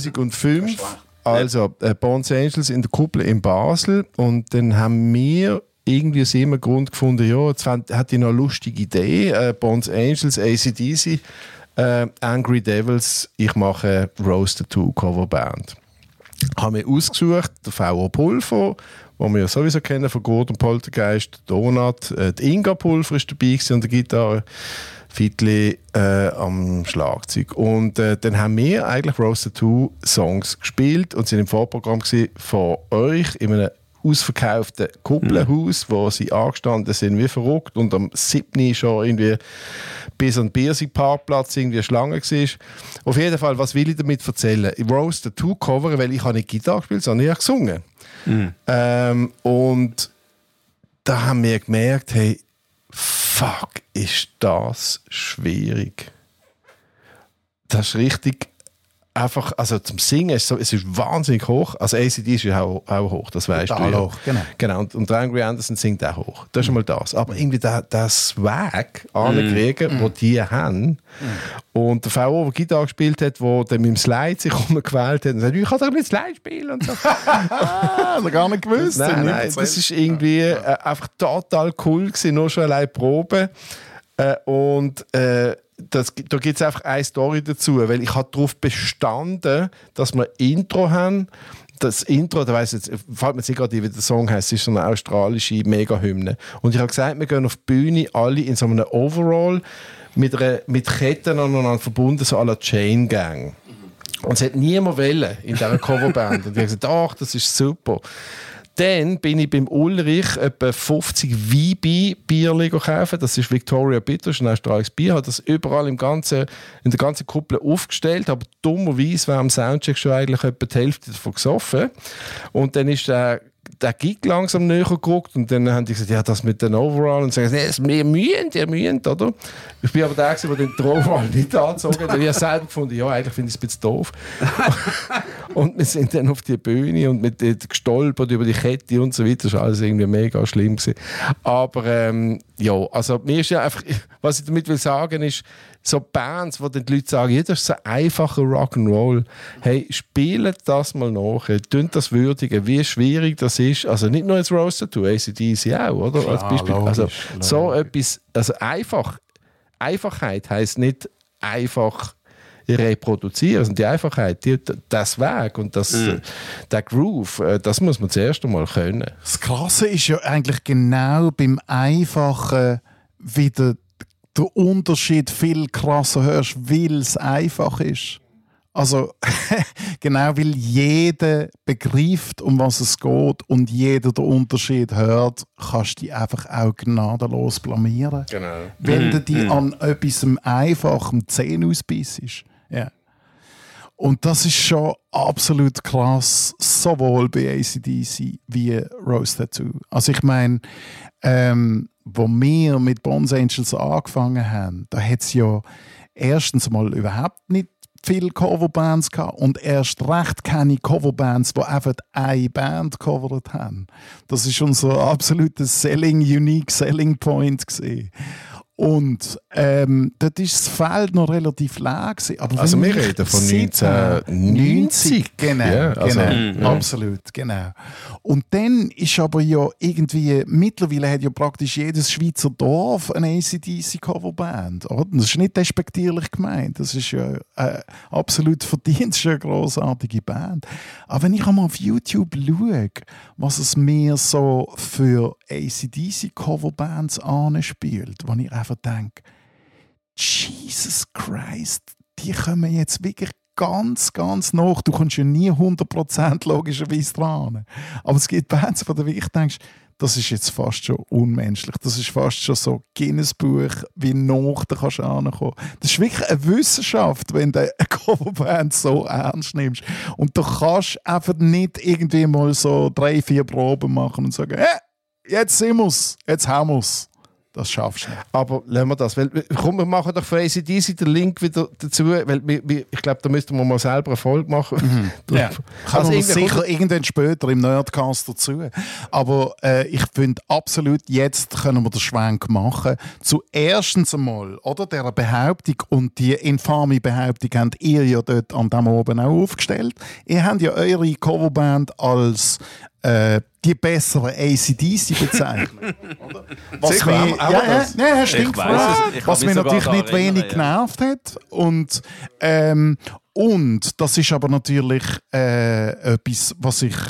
zweitausendfünf, also äh, Bones Angels in der Kuppel in Basel. Und dann haben wir irgendwie aus immer Grund gefunden, ja, jetzt hat ich noch eine lustige Idee, äh, Bones Angels, A C D C, äh, Angry Devils, ich mache Rose the Two Coverband. Habe mir ausgesucht, der V O Pulver, den wir ja sowieso kennen von Gordon Poltergeist, Donut, äh, die Inga Pulver ist dabei gewesen an der Gitarre, Fiddli äh, am Schlagzeug. Und äh, dann haben wir eigentlich Rose the Two Songs gespielt und sind im Vorprogramm gewesen von euch in einem ausverkauften Kuppelhaus, mhm. wo sie angestanden sind wie verrückt und am siebten schon irgendwie bis an den Biersig-Parkplatz irgendwie Schlange war. Auf jeden Fall, was will ich damit erzählen? Rose the Two covern, weil ich habe nicht Gitarre gespielt, sondern ich habe gesungen. Mhm. Ähm, und da haben wir gemerkt, hey, fuck, ist das schwierig. Das ist richtig einfach, also zum Singen ist so, es ist wahnsinnig hoch. Also A C D ist ja auch, auch hoch, das weißt du. Ja. Hoch, genau. genau. Und, und Angry Anderson singt auch hoch. Das ist schon mal das. Aber irgendwie der, der Swag ankriegen, mm. wo die haben. Mm. Und der V O, der Gitarre gespielt hat, der dann mit dem Slide sich umgewählt hat und sagt, ich kann doch mit Slide spielen und so. ah, das gar nicht gewusst. Nein, nein, das ist irgendwie äh, einfach total cool gewesen, nur schon allein Proben. Äh, und äh, Das, da gibt es einfach eine Story dazu, weil ich habe darauf bestanden, dass wir ein Intro haben. Das Intro, da weiss jetzt, fällt mir nicht gerade ein, wie der Song heisst, ist so eine australische Mega-Hymne. Und ich habe gesagt, wir gehen auf die Bühne, alle in so einem Overall, mit, einer, mit Ketten aneinander verbunden, so à la Chain Gang. Und es hat niemand wollen in dieser Coverband. Und ich habe gesagt, ach, das ist super. Dann bin ich beim Ulrich etwa fünfzig V B-Bier kaufen. Das ist Victoria Bitter, ein australisches Bier. Hat das überall im ganzen, in der ganzen Kuppel aufgestellt. Aber dummerweise war am Soundcheck schon eigentlich etwa die Hälfte davon gesoffen. Und dann ist der, der Gig langsam näher gerückt. Und dann haben die gesagt, ja, das mit den Overall. Und sagen, nee, wir mühen, ihr mühen, oder? Ich bin aber der, der den Overall nicht angezogen hat. Ich habe selber gefunden, ja, eigentlich finde ich es ein bisschen doof. Und wir sind dann auf die Bühne und mit äh, gestolpert über die Kette und so weiter. Das war alles irgendwie mega schlimm gewesen. Aber ähm, ja, also mir ist ja einfach, was ich damit will sagen ist, so Bands, wo dann die Leute sagen, ja, das ist so einfacher Rock'n'Roll. Hey, spielt das mal nach, tönt das würdigen, wie schwierig das ist. Also nicht nur als Rose the Two, A C D C auch, oder? Als Beispiel. Logisch, also logisch. so etwas, also einfach, Einfachheit heisst nicht einfach reproduzieren. Also die Einfachheit, die, das Weg und das, mm. der Groove, das muss man zuerst einmal können. Das Krasse ist ja eigentlich genau beim Einfachen wieder der Unterschied viel krasser hörst, weil es einfach ist. Also genau, weil jeder begreift, um was es geht und jeder den Unterschied hört, kannst du dich einfach auch gnadenlos blamieren. Genau. Wenn mm. du dich mm. an etwas Einfachem Zähne ausbissest. Ja. Und das ist schon absolut krass, sowohl bei A C D C wie Rose the Two. Also ich meine, ähm, wo wir mit Bones Angels angefangen haben, da hat es ja erstens mal überhaupt nicht viele Coverbands gehabt und erst recht keine Coverbands, die einfach eine Band covert haben. Das ist unser absoluter Selling, Unique Selling Point gewesen. Und ähm, dort war das Feld noch relativ leer. Aber also wir reden von neunzehnhundertneunzig. Genau, ja, also, genau mm, absolut, genau. Und dann ist aber ja irgendwie, mittlerweile hat ja praktisch jedes Schweizer Dorf eine A C D C-Coverband. Das ist nicht despektierlich gemeint, das ist ja äh, absolut verdient, das ist eine grossartige Band. Aber wenn ich einmal auf YouTube schaue, was es mir so für A C D C-Coverbands anspielt, wo ich einfach denke, Jesus Christ, die kommen jetzt wirklich ganz, ganz nach. Du kommst ja nie hundert Prozent logischerweise dran. Aber es gibt Bands, wo du wirklich denkst, das ist jetzt fast schon unmenschlich. Das ist fast schon so Guinness-Buch, wie nach du kannst ankommen. Das ist wirklich eine Wissenschaft, wenn du eine Coverband so ernst nimmst. Und du kannst einfach nicht irgendwie mal so drei, vier Proben machen und sagen, hey, jetzt sind wir's, jetzt haben wir's. Das schaffst du nicht. Aber lassen wir das. Weil, komm, wir machen doch für A C D C den Link wieder dazu, weil wir, wir, ich glaube, da müssten wir mal selber eine Folge machen. Mhm. Ja. Kann also sicher irgendwann später im Nerdcast dazu. Aber äh, ich finde absolut, jetzt können wir den Schwenk machen. Zuerstens einmal, oder, dieser Behauptung, und die infame Behauptung habt ihr ja dort an dem oben auch aufgestellt. Ihr habt ja eure Coverband als äh, die besseren A C D C bezeichnen. Was Sicher, mich, haben wir- haben ja, wir ja, das? ja, stimmt, Ich weiss es, ich was kann mich mich natürlich sogar nicht daran wenig erinnern, ja. genervt hat. Und, ähm, und das ist aber natürlich äh, etwas, was ich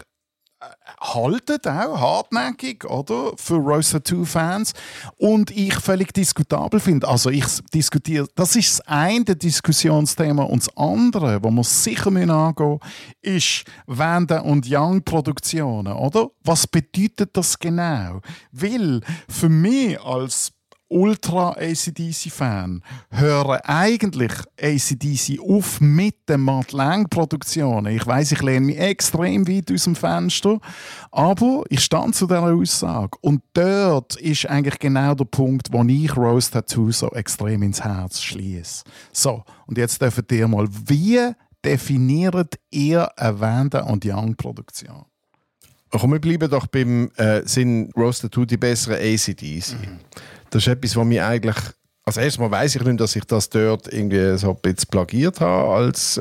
haltet auch hartnäckig, oder? Für Rose Tattoo Fans. Und ich völlig diskutabel finde. Also ich diskutiere, das ist das eine Diskussionsthema und das andere, wo wir sicher angehen müssen, ist Wende und Young Produktionen, oder? Was bedeutet das genau? Weil für mich als Ultra-A C D C-Fan hören eigentlich A C D C auf mit den Matt Lang-Produktionen. Ich weiss, ich lehne mich extrem weit aus dem Fenster, aber ich stand zu dieser Aussage. Und dort ist eigentlich genau der Punkt, wo ich Rose Tattoo so extrem ins Herz schließe. So, und jetzt dürft ihr mal, wie definiert ihr eine Wende- und Young-Produktion? Komm, wir bleiben doch beim äh, sind Rose Tattoo die besseren A C D C. Mhm. Das ist etwas, was mich eigentlich... Also erstmal weiss ich nicht, dass ich das dort irgendwie so ein bisschen plagiert habe als...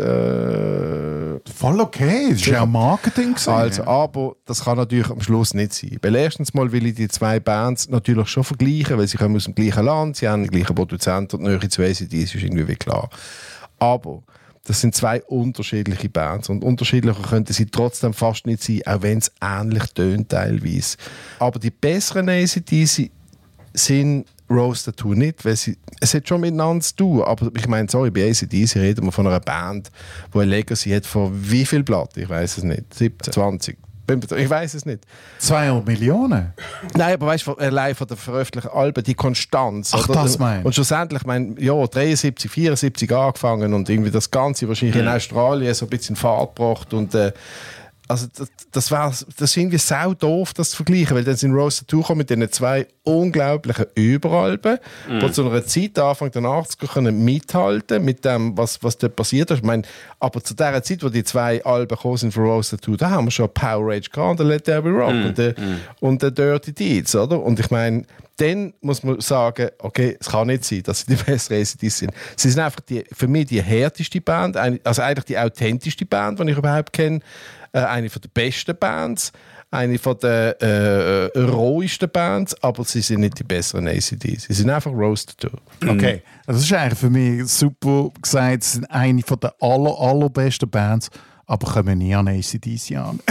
Äh, Voll okay, das ist ja Marketing gewesen, also, ja. aber das kann natürlich am Schluss nicht sein. Weil erstens mal will ich die zwei Bands natürlich schon vergleichen, weil sie kommen aus dem gleichen Land, sie haben den gleichen Produzenten und die Nähe zu A C D C ist irgendwie klar. Aber... das sind zwei unterschiedliche Bands und unterschiedlicher könnten sie trotzdem fast nicht sein, auch wenn es ähnlich tönt teilweise. Aber die besseren A C D C sind Rose Tattoo nicht, weil sie, es hat schon miteinander zu tun, aber ich meine, sorry, bei A C D C reden wir von einer Band, die eine Legacy hat von wie viel Platten? Ich weiß es nicht, siebzehn, zwanzig, ich weiß es nicht. zweihundert Millionen? Nein, aber weißt du, allein von den veröffentlichten Alben, die Konstanz. Ach, oder? das meinst du? Und schlussendlich, mein, ja, dreiundsiebzig, vierundsiebzig angefangen und irgendwie das Ganze wahrscheinlich in Australien so ein bisschen in Fahrt gebracht und äh, also das, das, war, das ist irgendwie sau doof, das zu vergleichen, weil dann sind Rose Tattoo gekommen mit diesen zwei unglaublichen Überalben, mm. die zu einer Zeit Anfang der achtziger können mithalten mit dem, was, was dort passiert ist. Ich meine, aber zu der Zeit, wo die zwei Alben gekommen sind von Rose Tattoo, da haben wir schon Power Rage gehabt, und Let There Be Rock mm. und der mm. und der Dirty Deeds, oder? Und ich meine, dann muss man sagen, okay, es kann nicht sein, dass sie die besseren A C D C sind. Sie sind einfach die, für mich die härteste Band, also eigentlich die authentischste Band, die ich überhaupt kenne. Äh, eine der besten Bands, eine der äh, äh, rohesten Bands, aber sie sind nicht die besseren A C D C. Sie sind einfach Rose Tattoo. Okay, das ist eigentlich für mich super gesagt. Sie sind eine der aller, allerbesten Bands, aber kommen nie an A C D C an.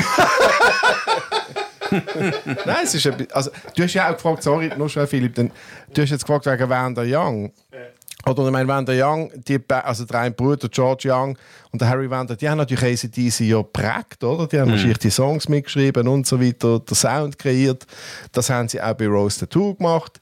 Nein, es ist ein, also, du hast ja auch gefragt, sorry, nur schon Philipp, denn, du hast jetzt gefragt wegen Wanda Young. Oder ich meine, Wanda Young, die, also der eine Bruder, George Young und der Harry Wanda, die haben natürlich A C D C ja geprägt, oder? Die haben mhm. wahrscheinlich die Songs mitgeschrieben und so weiter, den Sound kreiert. Das haben sie auch bei Rose Tattoo gemacht.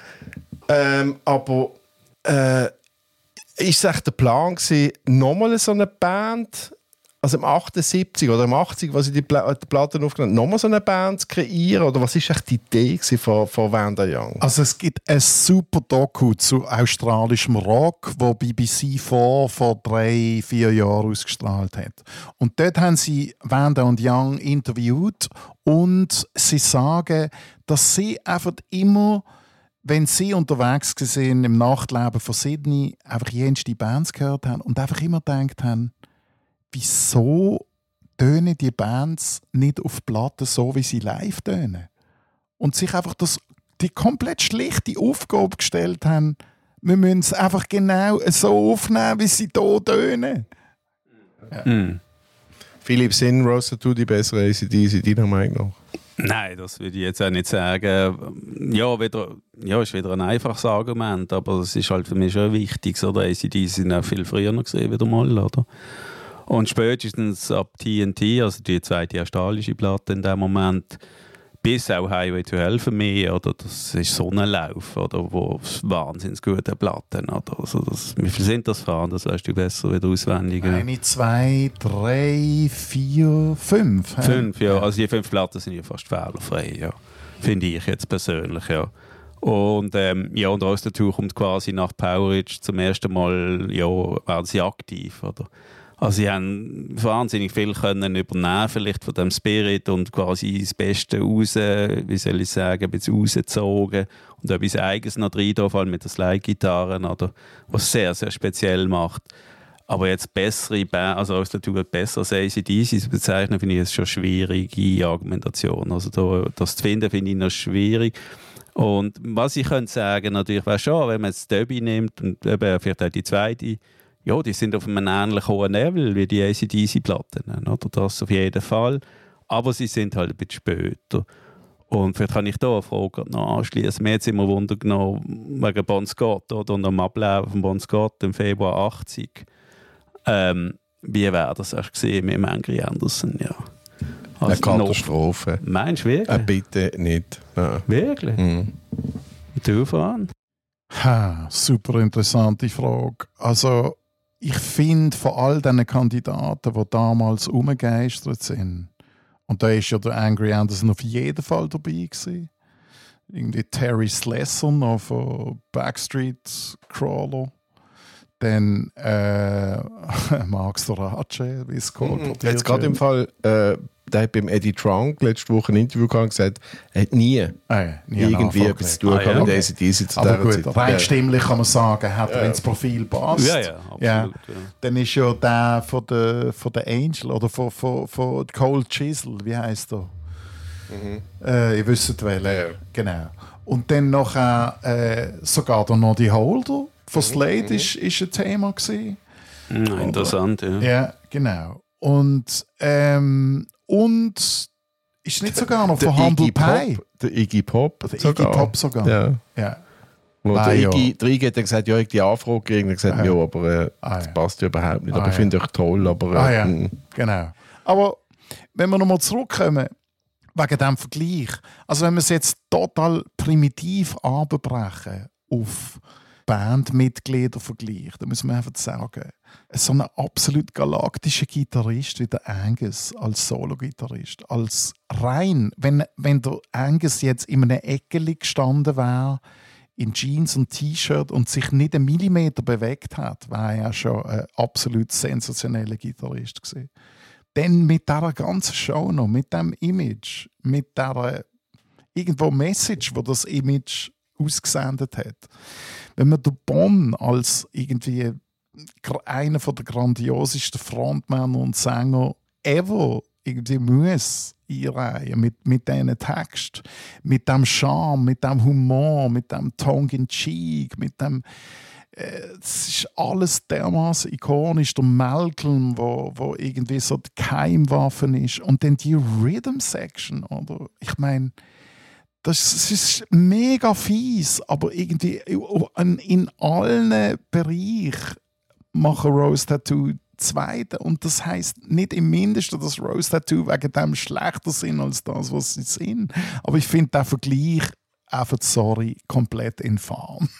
Ähm, aber äh, ist es echt der Plan gewesen, nochmal so eine Band, also im achtundsiebzig oder im achtzig, was sie die, Pla- die Platten aufgenommen haben, nochmal so eine Band zu kreieren? Oder was ist echt die Idee von, von Wanda Young? Also es gibt ein super Doku zu australischem Rock, wo B B C vor, vor drei, vier Jahren ausgestrahlt hat. Und dort haben sie Wanda und Young interviewt und sie sagen, dass sie einfach immer, wenn sie unterwegs waren im Nachtleben von Sydney, einfach jenste Bands gehört haben und einfach immer gedacht haben, wieso tönen die Bands nicht auf Platten so, wie sie live tönen? Und sich einfach das, die komplett schlichte Aufgabe gestellt haben, wir müssen es einfach genau so aufnehmen, wie sie hier tönen. Ja. Mm. Philipp, sind Rose Tattoo die bessere A C D C, deiner Meinung nach? Nein, das würde ich jetzt auch nicht sagen. Ja, wieder, ja, ist wieder ein einfaches Argument, aber es ist halt für mich schon wichtig. Oder? A C D C sind auch viel früher noch gesehen, wieder mal, oder? Und spätestens ab T N T, also die zweite australische Platte in dem Moment, bis auch Highway to Hell für mich, oder? Das ist so ein Lauf, oder? Wo wahnsinnig gute Platten, oder? Also das, wie viel sind das fahren? Das weißt du besser wieder auswendig. Eine, zwei, drei, vier, fünf. Fünf, ja. Also die fünf Platten sind ja fast fehlerfrei, ja. Finde ich jetzt persönlich, ja. Und ähm, ja, und Rose Tattoo kommt quasi nach Power Rage zum ersten Mal, ja, werden sie aktiv, oder? Also sie haben wahnsinnig viel können übernehmen, vielleicht von dem Spirit und quasi das Beste raus, wie soll ich sagen, ein bisschen rausgezogen und etwas Eigenes noch rein, vor allem mit den Slide-Gitarren, oder, was sehr, sehr speziell macht. Aber jetzt bessere Band, also Rose Tattoo besser als A C D C zu bezeichnen, finde ich es schon schwierige Argumentation. Also da, das zu finden, finde ich noch schwierig. Und was ich könnte sagen, natürlich wäre schon, wenn man jetzt Debbie nimmt und eben vielleicht auch die zweite, ja, die sind auf einem ähnlich hohen Level wie die A C D C-Platten, oder? Das auf jeden Fall. Aber sie sind halt ein bisschen später. Und vielleicht kann ich da eine Frage noch anschließen. Mir hat es immer Wunder genommen wegen Bon Scott oder und am Ablaufen von Bon Scott im Februar achtzig. Ähm, wie wäre das erst gesehen mit dem Angry Anderson? Ja. Also eine Katastrophe. Noch, meinst du wirklich? Äh, bitte nicht. Ja. Wirklich? Mhm. Du voran? Ha, super interessante Frage. Also, ich finde von all diesen Kandidaten, die damals umgegeistert sind, und da war ja der Angry Anderson auf jeden Fall dabei gewesen. Irgendwie Terry Slessor noch von Backstreet Crawler. Dann äh, Max Dorace, wie es kolportiert. Jetzt gerade im Fall, äh, der hat beim Eddie Trunk letzte Woche ein Interview gehabt und gesagt, er hat nie, ah, ja, nie irgendwie etwas zu tun ah, ja, mit okay. A C D C zu Aber dieser gut, Zeit. rein Ja. stimmlich kann man sagen, hat er Ja. ins Profil passt. Ja, ja, absolut. Ja. Ja. Dann ist ja der von der, von der Angel oder von, von, von Cold Chisel, wie heisst der? Mhm. Äh, ihr wisst welchen. Ja. Genau. Und dann noch äh, sogar der Noddy Holder von Slade Mhm. ist, ist ein Thema gewesen. Ja, interessant, ja. Ja, genau. Und, ähm, und ist nicht sogar noch Der von Humble Iggy Pie? Pop, der Iggy Pop Der Iggy sogar. Pop sogar. Ja. Ja. Wo Ah, der ja. Iggy, der Iggy hat dann gesagt, ja, ich habe die Anfrage gekriegt. Und er hat gesagt, Ah, ja, ja. aber äh, Ah, das ja. passt ja überhaupt nicht. Ah, aber ich ja. finde euch toll, aber... Äh, Ah ja, mm. genau. Aber wenn wir nochmal zurückkommen, wegen diesem Vergleich, also wenn wir es jetzt total primitiv abbrechen auf Bandmitgliedervergleich, dann müssen wir einfach sagen, so ein absolut galaktischer Gitarrist wie der Angus als Solo-Gitarrist, als rein, wenn, wenn der Angus jetzt in einer Ecke gestanden wäre, in Jeans und T-Shirt und sich nicht einen Millimeter bewegt hat, war er ja schon ein absolut sensationeller Gitarrist gewesen. Dann mit dieser ganzen Show noch, mit dem Image, mit dieser irgendwo Message, wo das Image ausgesendet hat. Wenn man den Bon als irgendwie einer der grandiosesten Frontmänner und Sänger ever irgendwie muss einreihen mit, mit diesen Text, mit dem Charme, mit dem Humor, mit dem Tongue in Cheek, mit dem es ist alles dermaßen ikonisch. Der Malcolm, wo, wo irgendwie so die Keimwaffe ist. Und dann die Rhythm-Section, oder? Ich meine, das, das ist mega fies, aber irgendwie in, in allen Bereichen machen Rose Tattoo Zweite. Und das heisst nicht im Mindesten, dass Rose Tattoo wegen dem schlechter sind als das, was sie sind. Aber ich finde den Vergleich einfach, sorry, komplett infam.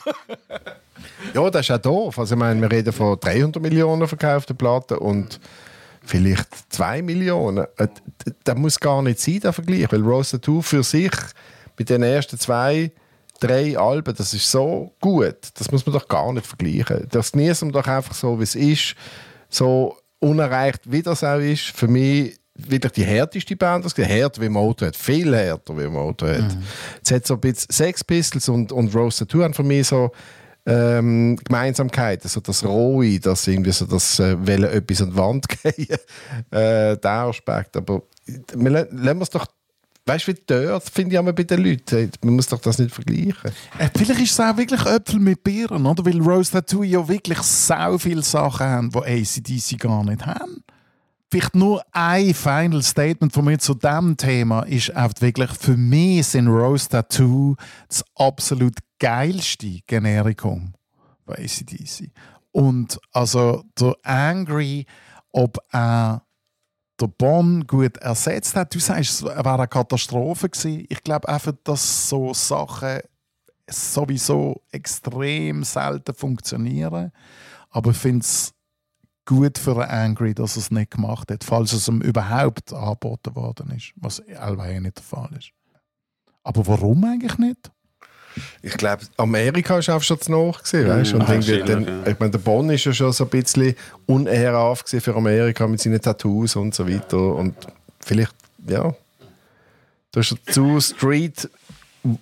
Ja, das ist auch doof. Also, ich meine, wir reden von dreihundert Millionen verkauften Platten und vielleicht zwei Millionen. Das muss gar nicht sein, der Vergleich. Weil Rose Tattoo für sich mit den ersten zwei, drei Alben, das ist so gut. Das muss man doch gar nicht vergleichen. Das genießen wir doch einfach so, wie es ist. So unerreicht, wie das auch ist. Für mich wirklich die härteste Band, das härter wie Motorhead, viel härter wie Motorhead. Mhm. Es hat so ein bisschen Sex Pistols und, und Rose Tattoo haben für mich so ähm, Gemeinsamkeiten, so das Rohe, das irgendwie so das äh, wollen etwas an die Wand gehen, äh, der Aspekt. Aber wir, lassen wir es doch, weißt du, wie dort finde ich auch bei den Leuten, man muss doch das nicht vergleichen. Äh, vielleicht ist es auch wirklich Äpfel mit Birnen, oder? Weil Rose Tattoo ja wirklich so viele Sachen haben, die A C D C gar nicht haben. Vielleicht nur ein Final Statement von mir zu diesem Thema ist einfach wirklich, für mich sind Rose Tattoo das absolut geilste Generikum bei A C D C. Und also der Angry, ob er der Bon gut ersetzt hat, du sagst, es wäre eine Katastrophe gewesen. Ich glaube einfach, dass so Sachen sowieso extrem selten funktionieren. Aber ich finde es gut für einen Angry, dass er es nicht gemacht hat, falls es ihm überhaupt angeboten worden ist, was allweil nicht der Fall ist. Aber warum eigentlich nicht? Ich glaube, Amerika war einfach schon zu noch. Weißt? Und Ah, irgendwie dann, ja. ich meine, der Bon war ja schon so ein bisschen unehrenhaft für Amerika mit seinen Tattoos und so weiter. Und vielleicht, ja, du hast zu Street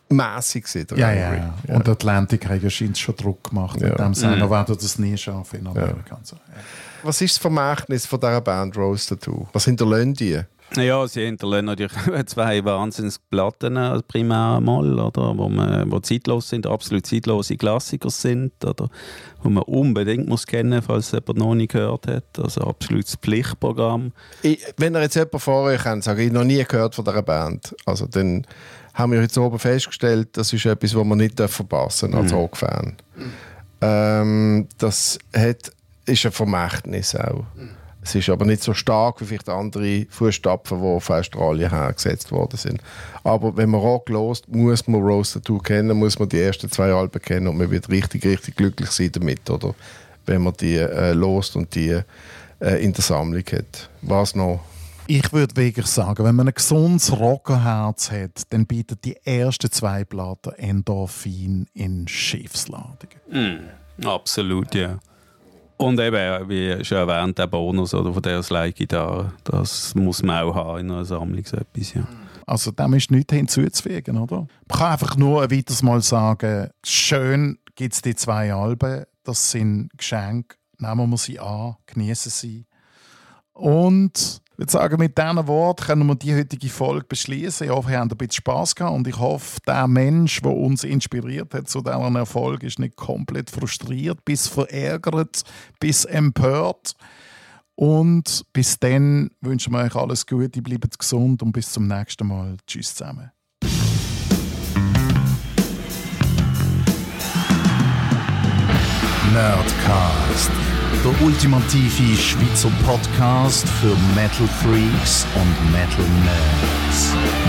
mässig gewesen. Ja, ja, ja. Und Atlantic hat ja schon Druck gemacht. Ja. Mit dem Sänger Mhm. werden das nie schaffen in Amerika. Ja. So. Ja. Was ist das Vermächtnis von dieser Band Rose Tattoo? Was hinterlassen die? Ja, sie hinterlassen natürlich zwei Wahnsinnsplatten also primär mal, oder, wo, man, wo zeitlos sind, absolut zeitlose Klassiker sind, oder, wo man unbedingt muss kennen, falls jemand noch nicht gehört hat. Also absolutes Pflichtprogramm. Ich, wenn ihr jetzt jemand vor euch habt, sage ich, noch nie gehört von dieser Band, also dann haben wir jetzt oben festgestellt, das ist etwas, was man nicht verpassen darf als mhm. Rockfan. Mhm. Ähm, das hat, ist ein Vermächtnis auch. Mhm. Es ist aber nicht so stark wie vielleicht andere Fußstapfen, die auf Australien hergesetzt worden sind. Aber wenn man Rock hört, muss man Rose Tattoo kennen, muss man die ersten zwei Alben kennen und man wird richtig, richtig glücklich sein damit, oder? Wenn man die äh, hört und die äh, in der Sammlung hat. Was noch? Ich würde wirklich sagen, wenn man ein gesundes Rockerherz hat, dann bieten die ersten zwei Platten Endorphin in Schiefsladungen. Mm, absolut, ja. Und eben, wie schon erwähnt, der Bonus oder von der Slide-Gitarre, das muss man auch haben in einer Sammlung, so etwas, ja. Also dem ist nichts hinzuzufügen, oder? Man kann einfach nur ein weiteres Mal sagen, schön gibt es die zwei Alben, das sind Geschenke, nehmen wir sie an, genießen sie. Und ich würde sagen, mit diesen Worten können wir die heutige Folge beschließen. Ich hoffe, ihr habt ein bisschen Spass gehabt und ich hoffe, der Mensch, der uns inspiriert hat zu diesem Erfolg, ist nicht komplett frustriert, bis verärgert, bis empört. Und bis dann wünschen wir euch alles Gute, bleibt gesund und bis zum nächsten Mal. Tschüss zusammen. Nerdcast. Der ultimative Schweizer Podcast für Metal Freaks und Metal Nerds.